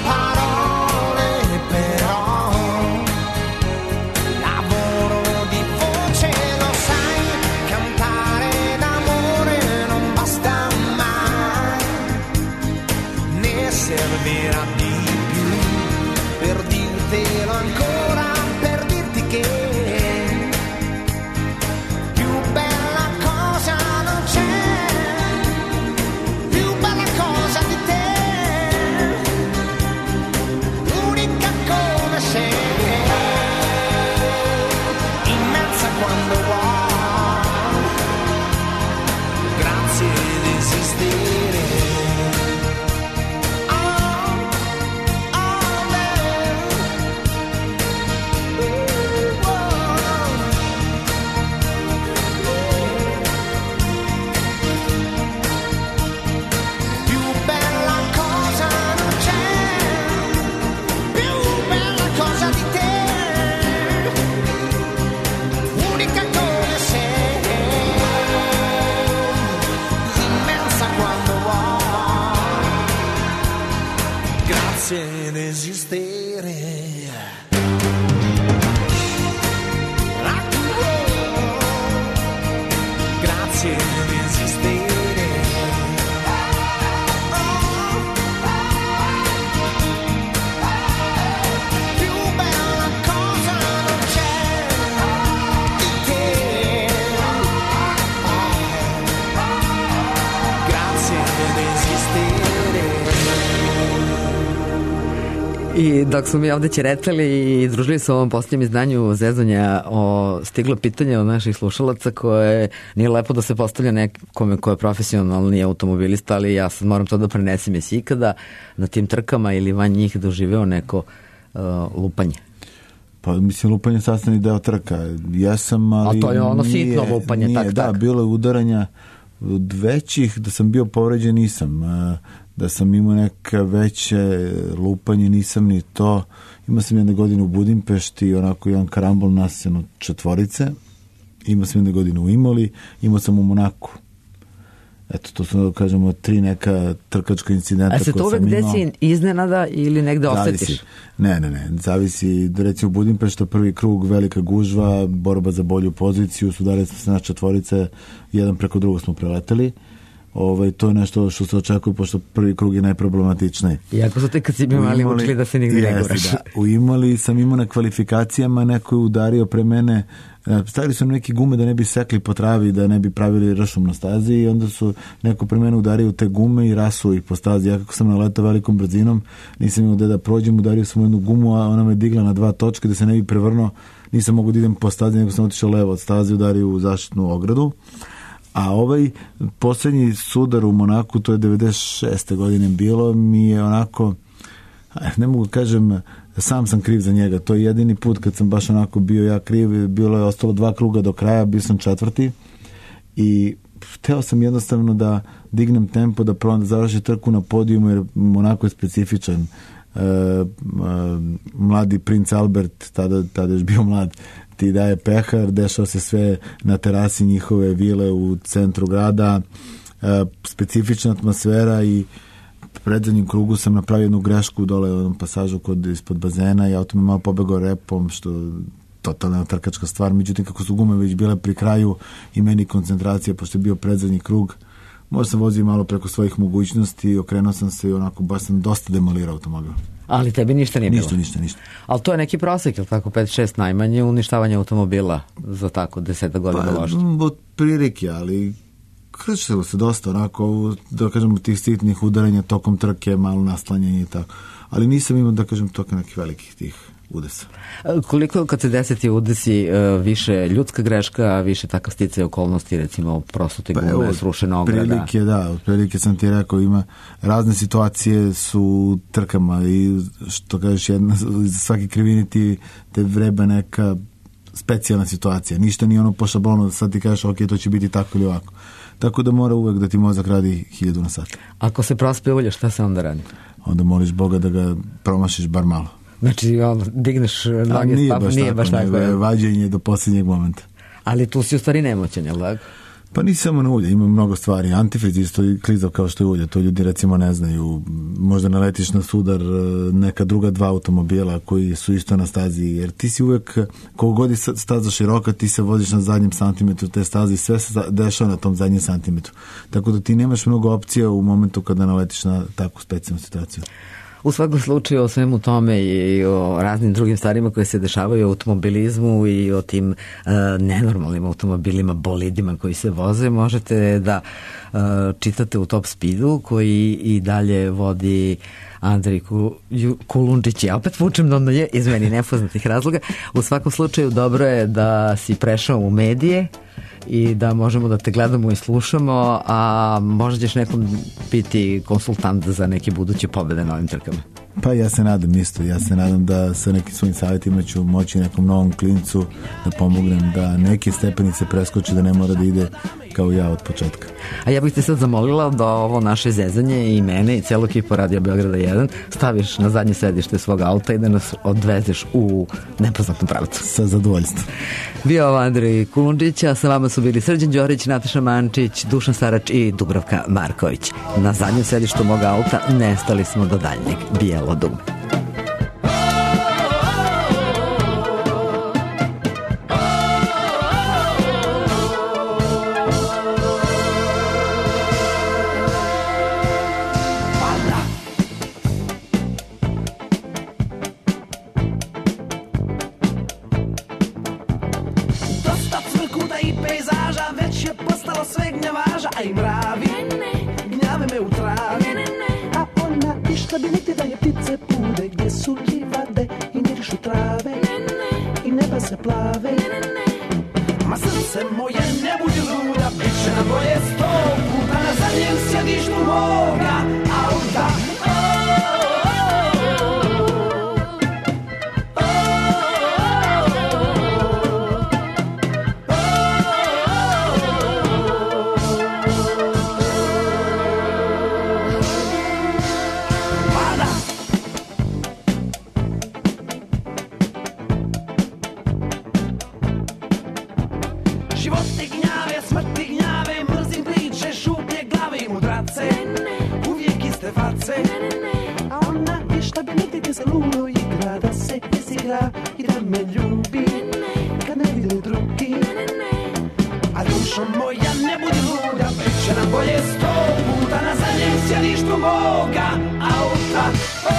I dok smo mi ovde ćeretali i družili se u ovom posljednjem izdanju zezanja, o, stiglo pitanje od naših slušalaca koje nije lepo da se postavlja nekome ko je profesionalni automobilista, ali ja sad moram to da prenesem. Jesi ikada na tim trkama ili van njih doživeo neko uh, lupanje? Pa mislim, lupanje je sastavni deo trka. Ja sam, ali... A to je ono nije, sitno lupanje, nije, tak, da, tak. bilo je udaranja od većih, da sam bio povređen nisam. Da sam imao neka veće lupanje, nisam ni to. Imao sam jedne godine u Budimpešti, onako jedan karambol nasjeno četvorice. Imao sam jedne godine u Imoli, imao sam u Monaku. Eto, to su, kažemo, tri neka trkačka incidenta koje sam imao. A se to uvek desi iznenada ili negde osjetiš? Zavisi. Ne, ne, ne. Zavisi, recimo, Budimpešta, prvi krug, velika gužva, borba za bolju poziciju, sudarili smo se na četvorice, jedan preko drugog smo preleteli. Ovaj, to je nešto što se očekuje, pošto prvi krug je najproblematičniji. Iako su te kad si bio mali učili da se nigde ne guraš. Da. U Imali sam imao na kvalifikacijama, neko je udario pre mene, stavili su neki gume da ne bi sekli po travi, da ne bi pravili ršum na stazi, i onda su neko pre mene udario te gume i rasuo ih po stazi. Ja kako sam naletao velikom brzinom, nisam imao gde da prođem, udario sam jednu gumu, a ona me digla na dva točke da se ne bi prevrnuo. Nisam mogu da idem po stazi, nego sam otišao levo od stazi, udario u zaštitnu ogradu. A ovaj posljednji sudar u Monaku, to je devedeset šeste godine bilo, mi je onako, ne mogu kažem, sam sam kriv za njega. To je jedini put kad sam baš onako bio ja kriv. Bilo je ostalo dva kruga do kraja, bio sam četvrti i hteo sam jednostavno da dignem tempo, da probam da završi trku na podijumu, jer Monako je specifičan. E, e, mladi princ Albert, tada, tada je bio mlad, ti daje pehar, dešava se sve na terasi njihove vile u centru grada, e, specifična atmosfera, i predzadnjem krugu sam napravio jednu grešku dole u onom pasažu kod, ispod bazena, i auto me malo pobegao repom, što totalna trkačka stvar. Međutim, kako su gume već bile pri kraju i meni koncentracija, pošto je bio predzadnji krug, možda sam vozio malo preko svojih mogućnosti, okrenuo sam se i onako baš sam dosta demolirao automobil. Ali tebi ništa nije ništa, bilo? Ništa, ništa. Ali to je neki prosek, ili tako, pet šest najmanje uništavanje automobila za tako deseta godina pa, vožnje? Pa, od prilike, ali krčilo se dosta onako, da kažemo, tih sitnih udaranja tokom trke, malo naslanjanje i tako. Ali nisam imao, da kažem, toka nekih velikih tih udesa. Koliko kad se desi ti udesi više ljudska greška, više takav sticaj okolnosti, recimo prosute gume, pa, srušena ograda? Prilike, da, od prilike sam ti rekao, ima razne situacije su trkama i što kažeš, jedna, za svaki krivini ti te vreba neka specijalna situacija. Ništa nije ono po šablonu da sad ti kažeš ok, to će biti tako ili ovako. Tako da mora uvek da ti mozak radi hiljadu na sat. Ako se prospe ulje, šta se onda radi? Onda moliš Boga da ga promašiš bar malo. Znači, on, digneš noge, nije spapu, baš nije tako, baš tako. Nego je vađenje do posljednjeg momenta. Ali tu si u stvari nemoćan, jel tako? Pa nisi samo na ulje, ima mnogo stvari. Antifriz isto klizav kao što je ulje, to ljudi recimo ne znaju. Možda naletiš na sudar neka druga dva automobila koji su isto na stazi, jer ti si uvek, koliko god je staza široka, ti se voziš na zadnjem santimetru te staze i sve se dešava na tom zadnjem santimetru. Tako da ti nemaš mnogo opcija u momentu kada naletiš na takvu specijalnu situaciju. U svakom slučaju o svemu tome i o raznim drugim stvarima koje se dešavaju u automobilizmu i o tim uh, nenormalnim automobilima, bolidima koji se voze, možete da uh, čitate u Top Speedu, koji i dalje vodi Andrej Kulundžić. Ja opet vučem da ono je iz meni nepoznatih razloga. U svakom slučaju dobro je da si prešao u medije i da možemo da te gledamo i slušamo, a možda ćeš nekom biti konsultant za neke buduće pobede na ovim trkama. Pa ja se nadam isto, ja se nadam da sa nekim svojim savjetima ću moći nekom novom klincu da pomognem da neke stepenice preskoči, da ne mora da ide kao ja od početka. A ja bih te sad zamolila da ovo naše zezanje i mene i celu ekipu Radio Beograda jedan staviš na zadnje sedište svog auta i da nas odvezeš u nepoznatom pravcu. Sa zadovoljstvom. Bio ovo Andrej Kulundžić, a sa vama su bili Srđan Đorić, Nataša Mančić, Dušan Sarač i Dubravka Marković. Na zadnjem sedištu mog auta nestali smo do daljnjeg bijelo dugme. Gdje su su livade i mirišu trave i neba se plave. Ma srce moje ne budi luda, bit će nam bolje sto puta na zadnjem sjedištu moga auta. Živote gnjave, smrti gnjave, mrzim priče, šuplje glave i mudrace, uvijek iste face. A ona je šta bi nigdje gdje se luno igra, da se izigra i da me ljubi, kad ne vide drugi. A dušo moja ne budi luda, bit će nam bolje sto puta na zadnjem sjedištu moga auta.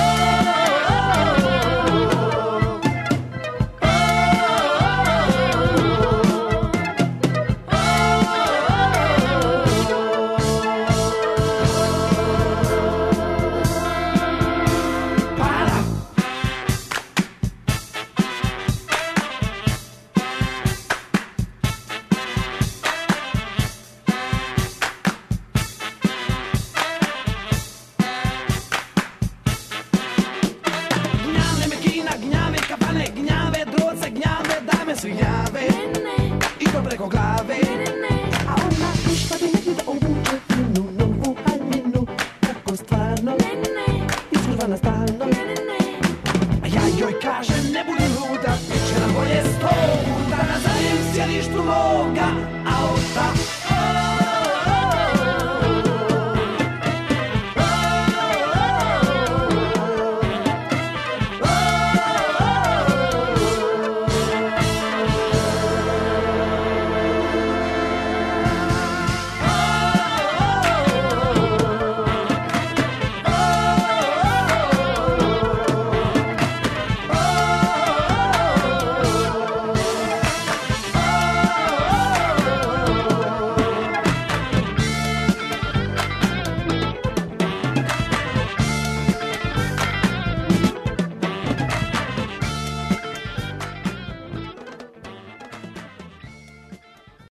Svi gnjave i to preko glave. A ona ništa bi negdje da obuče finu novu haljinu, tako stvarno izgledana stalno. A ja joj kažem ne budi luda, bit će nam bolje sto puta na zadnjem sjedištu moga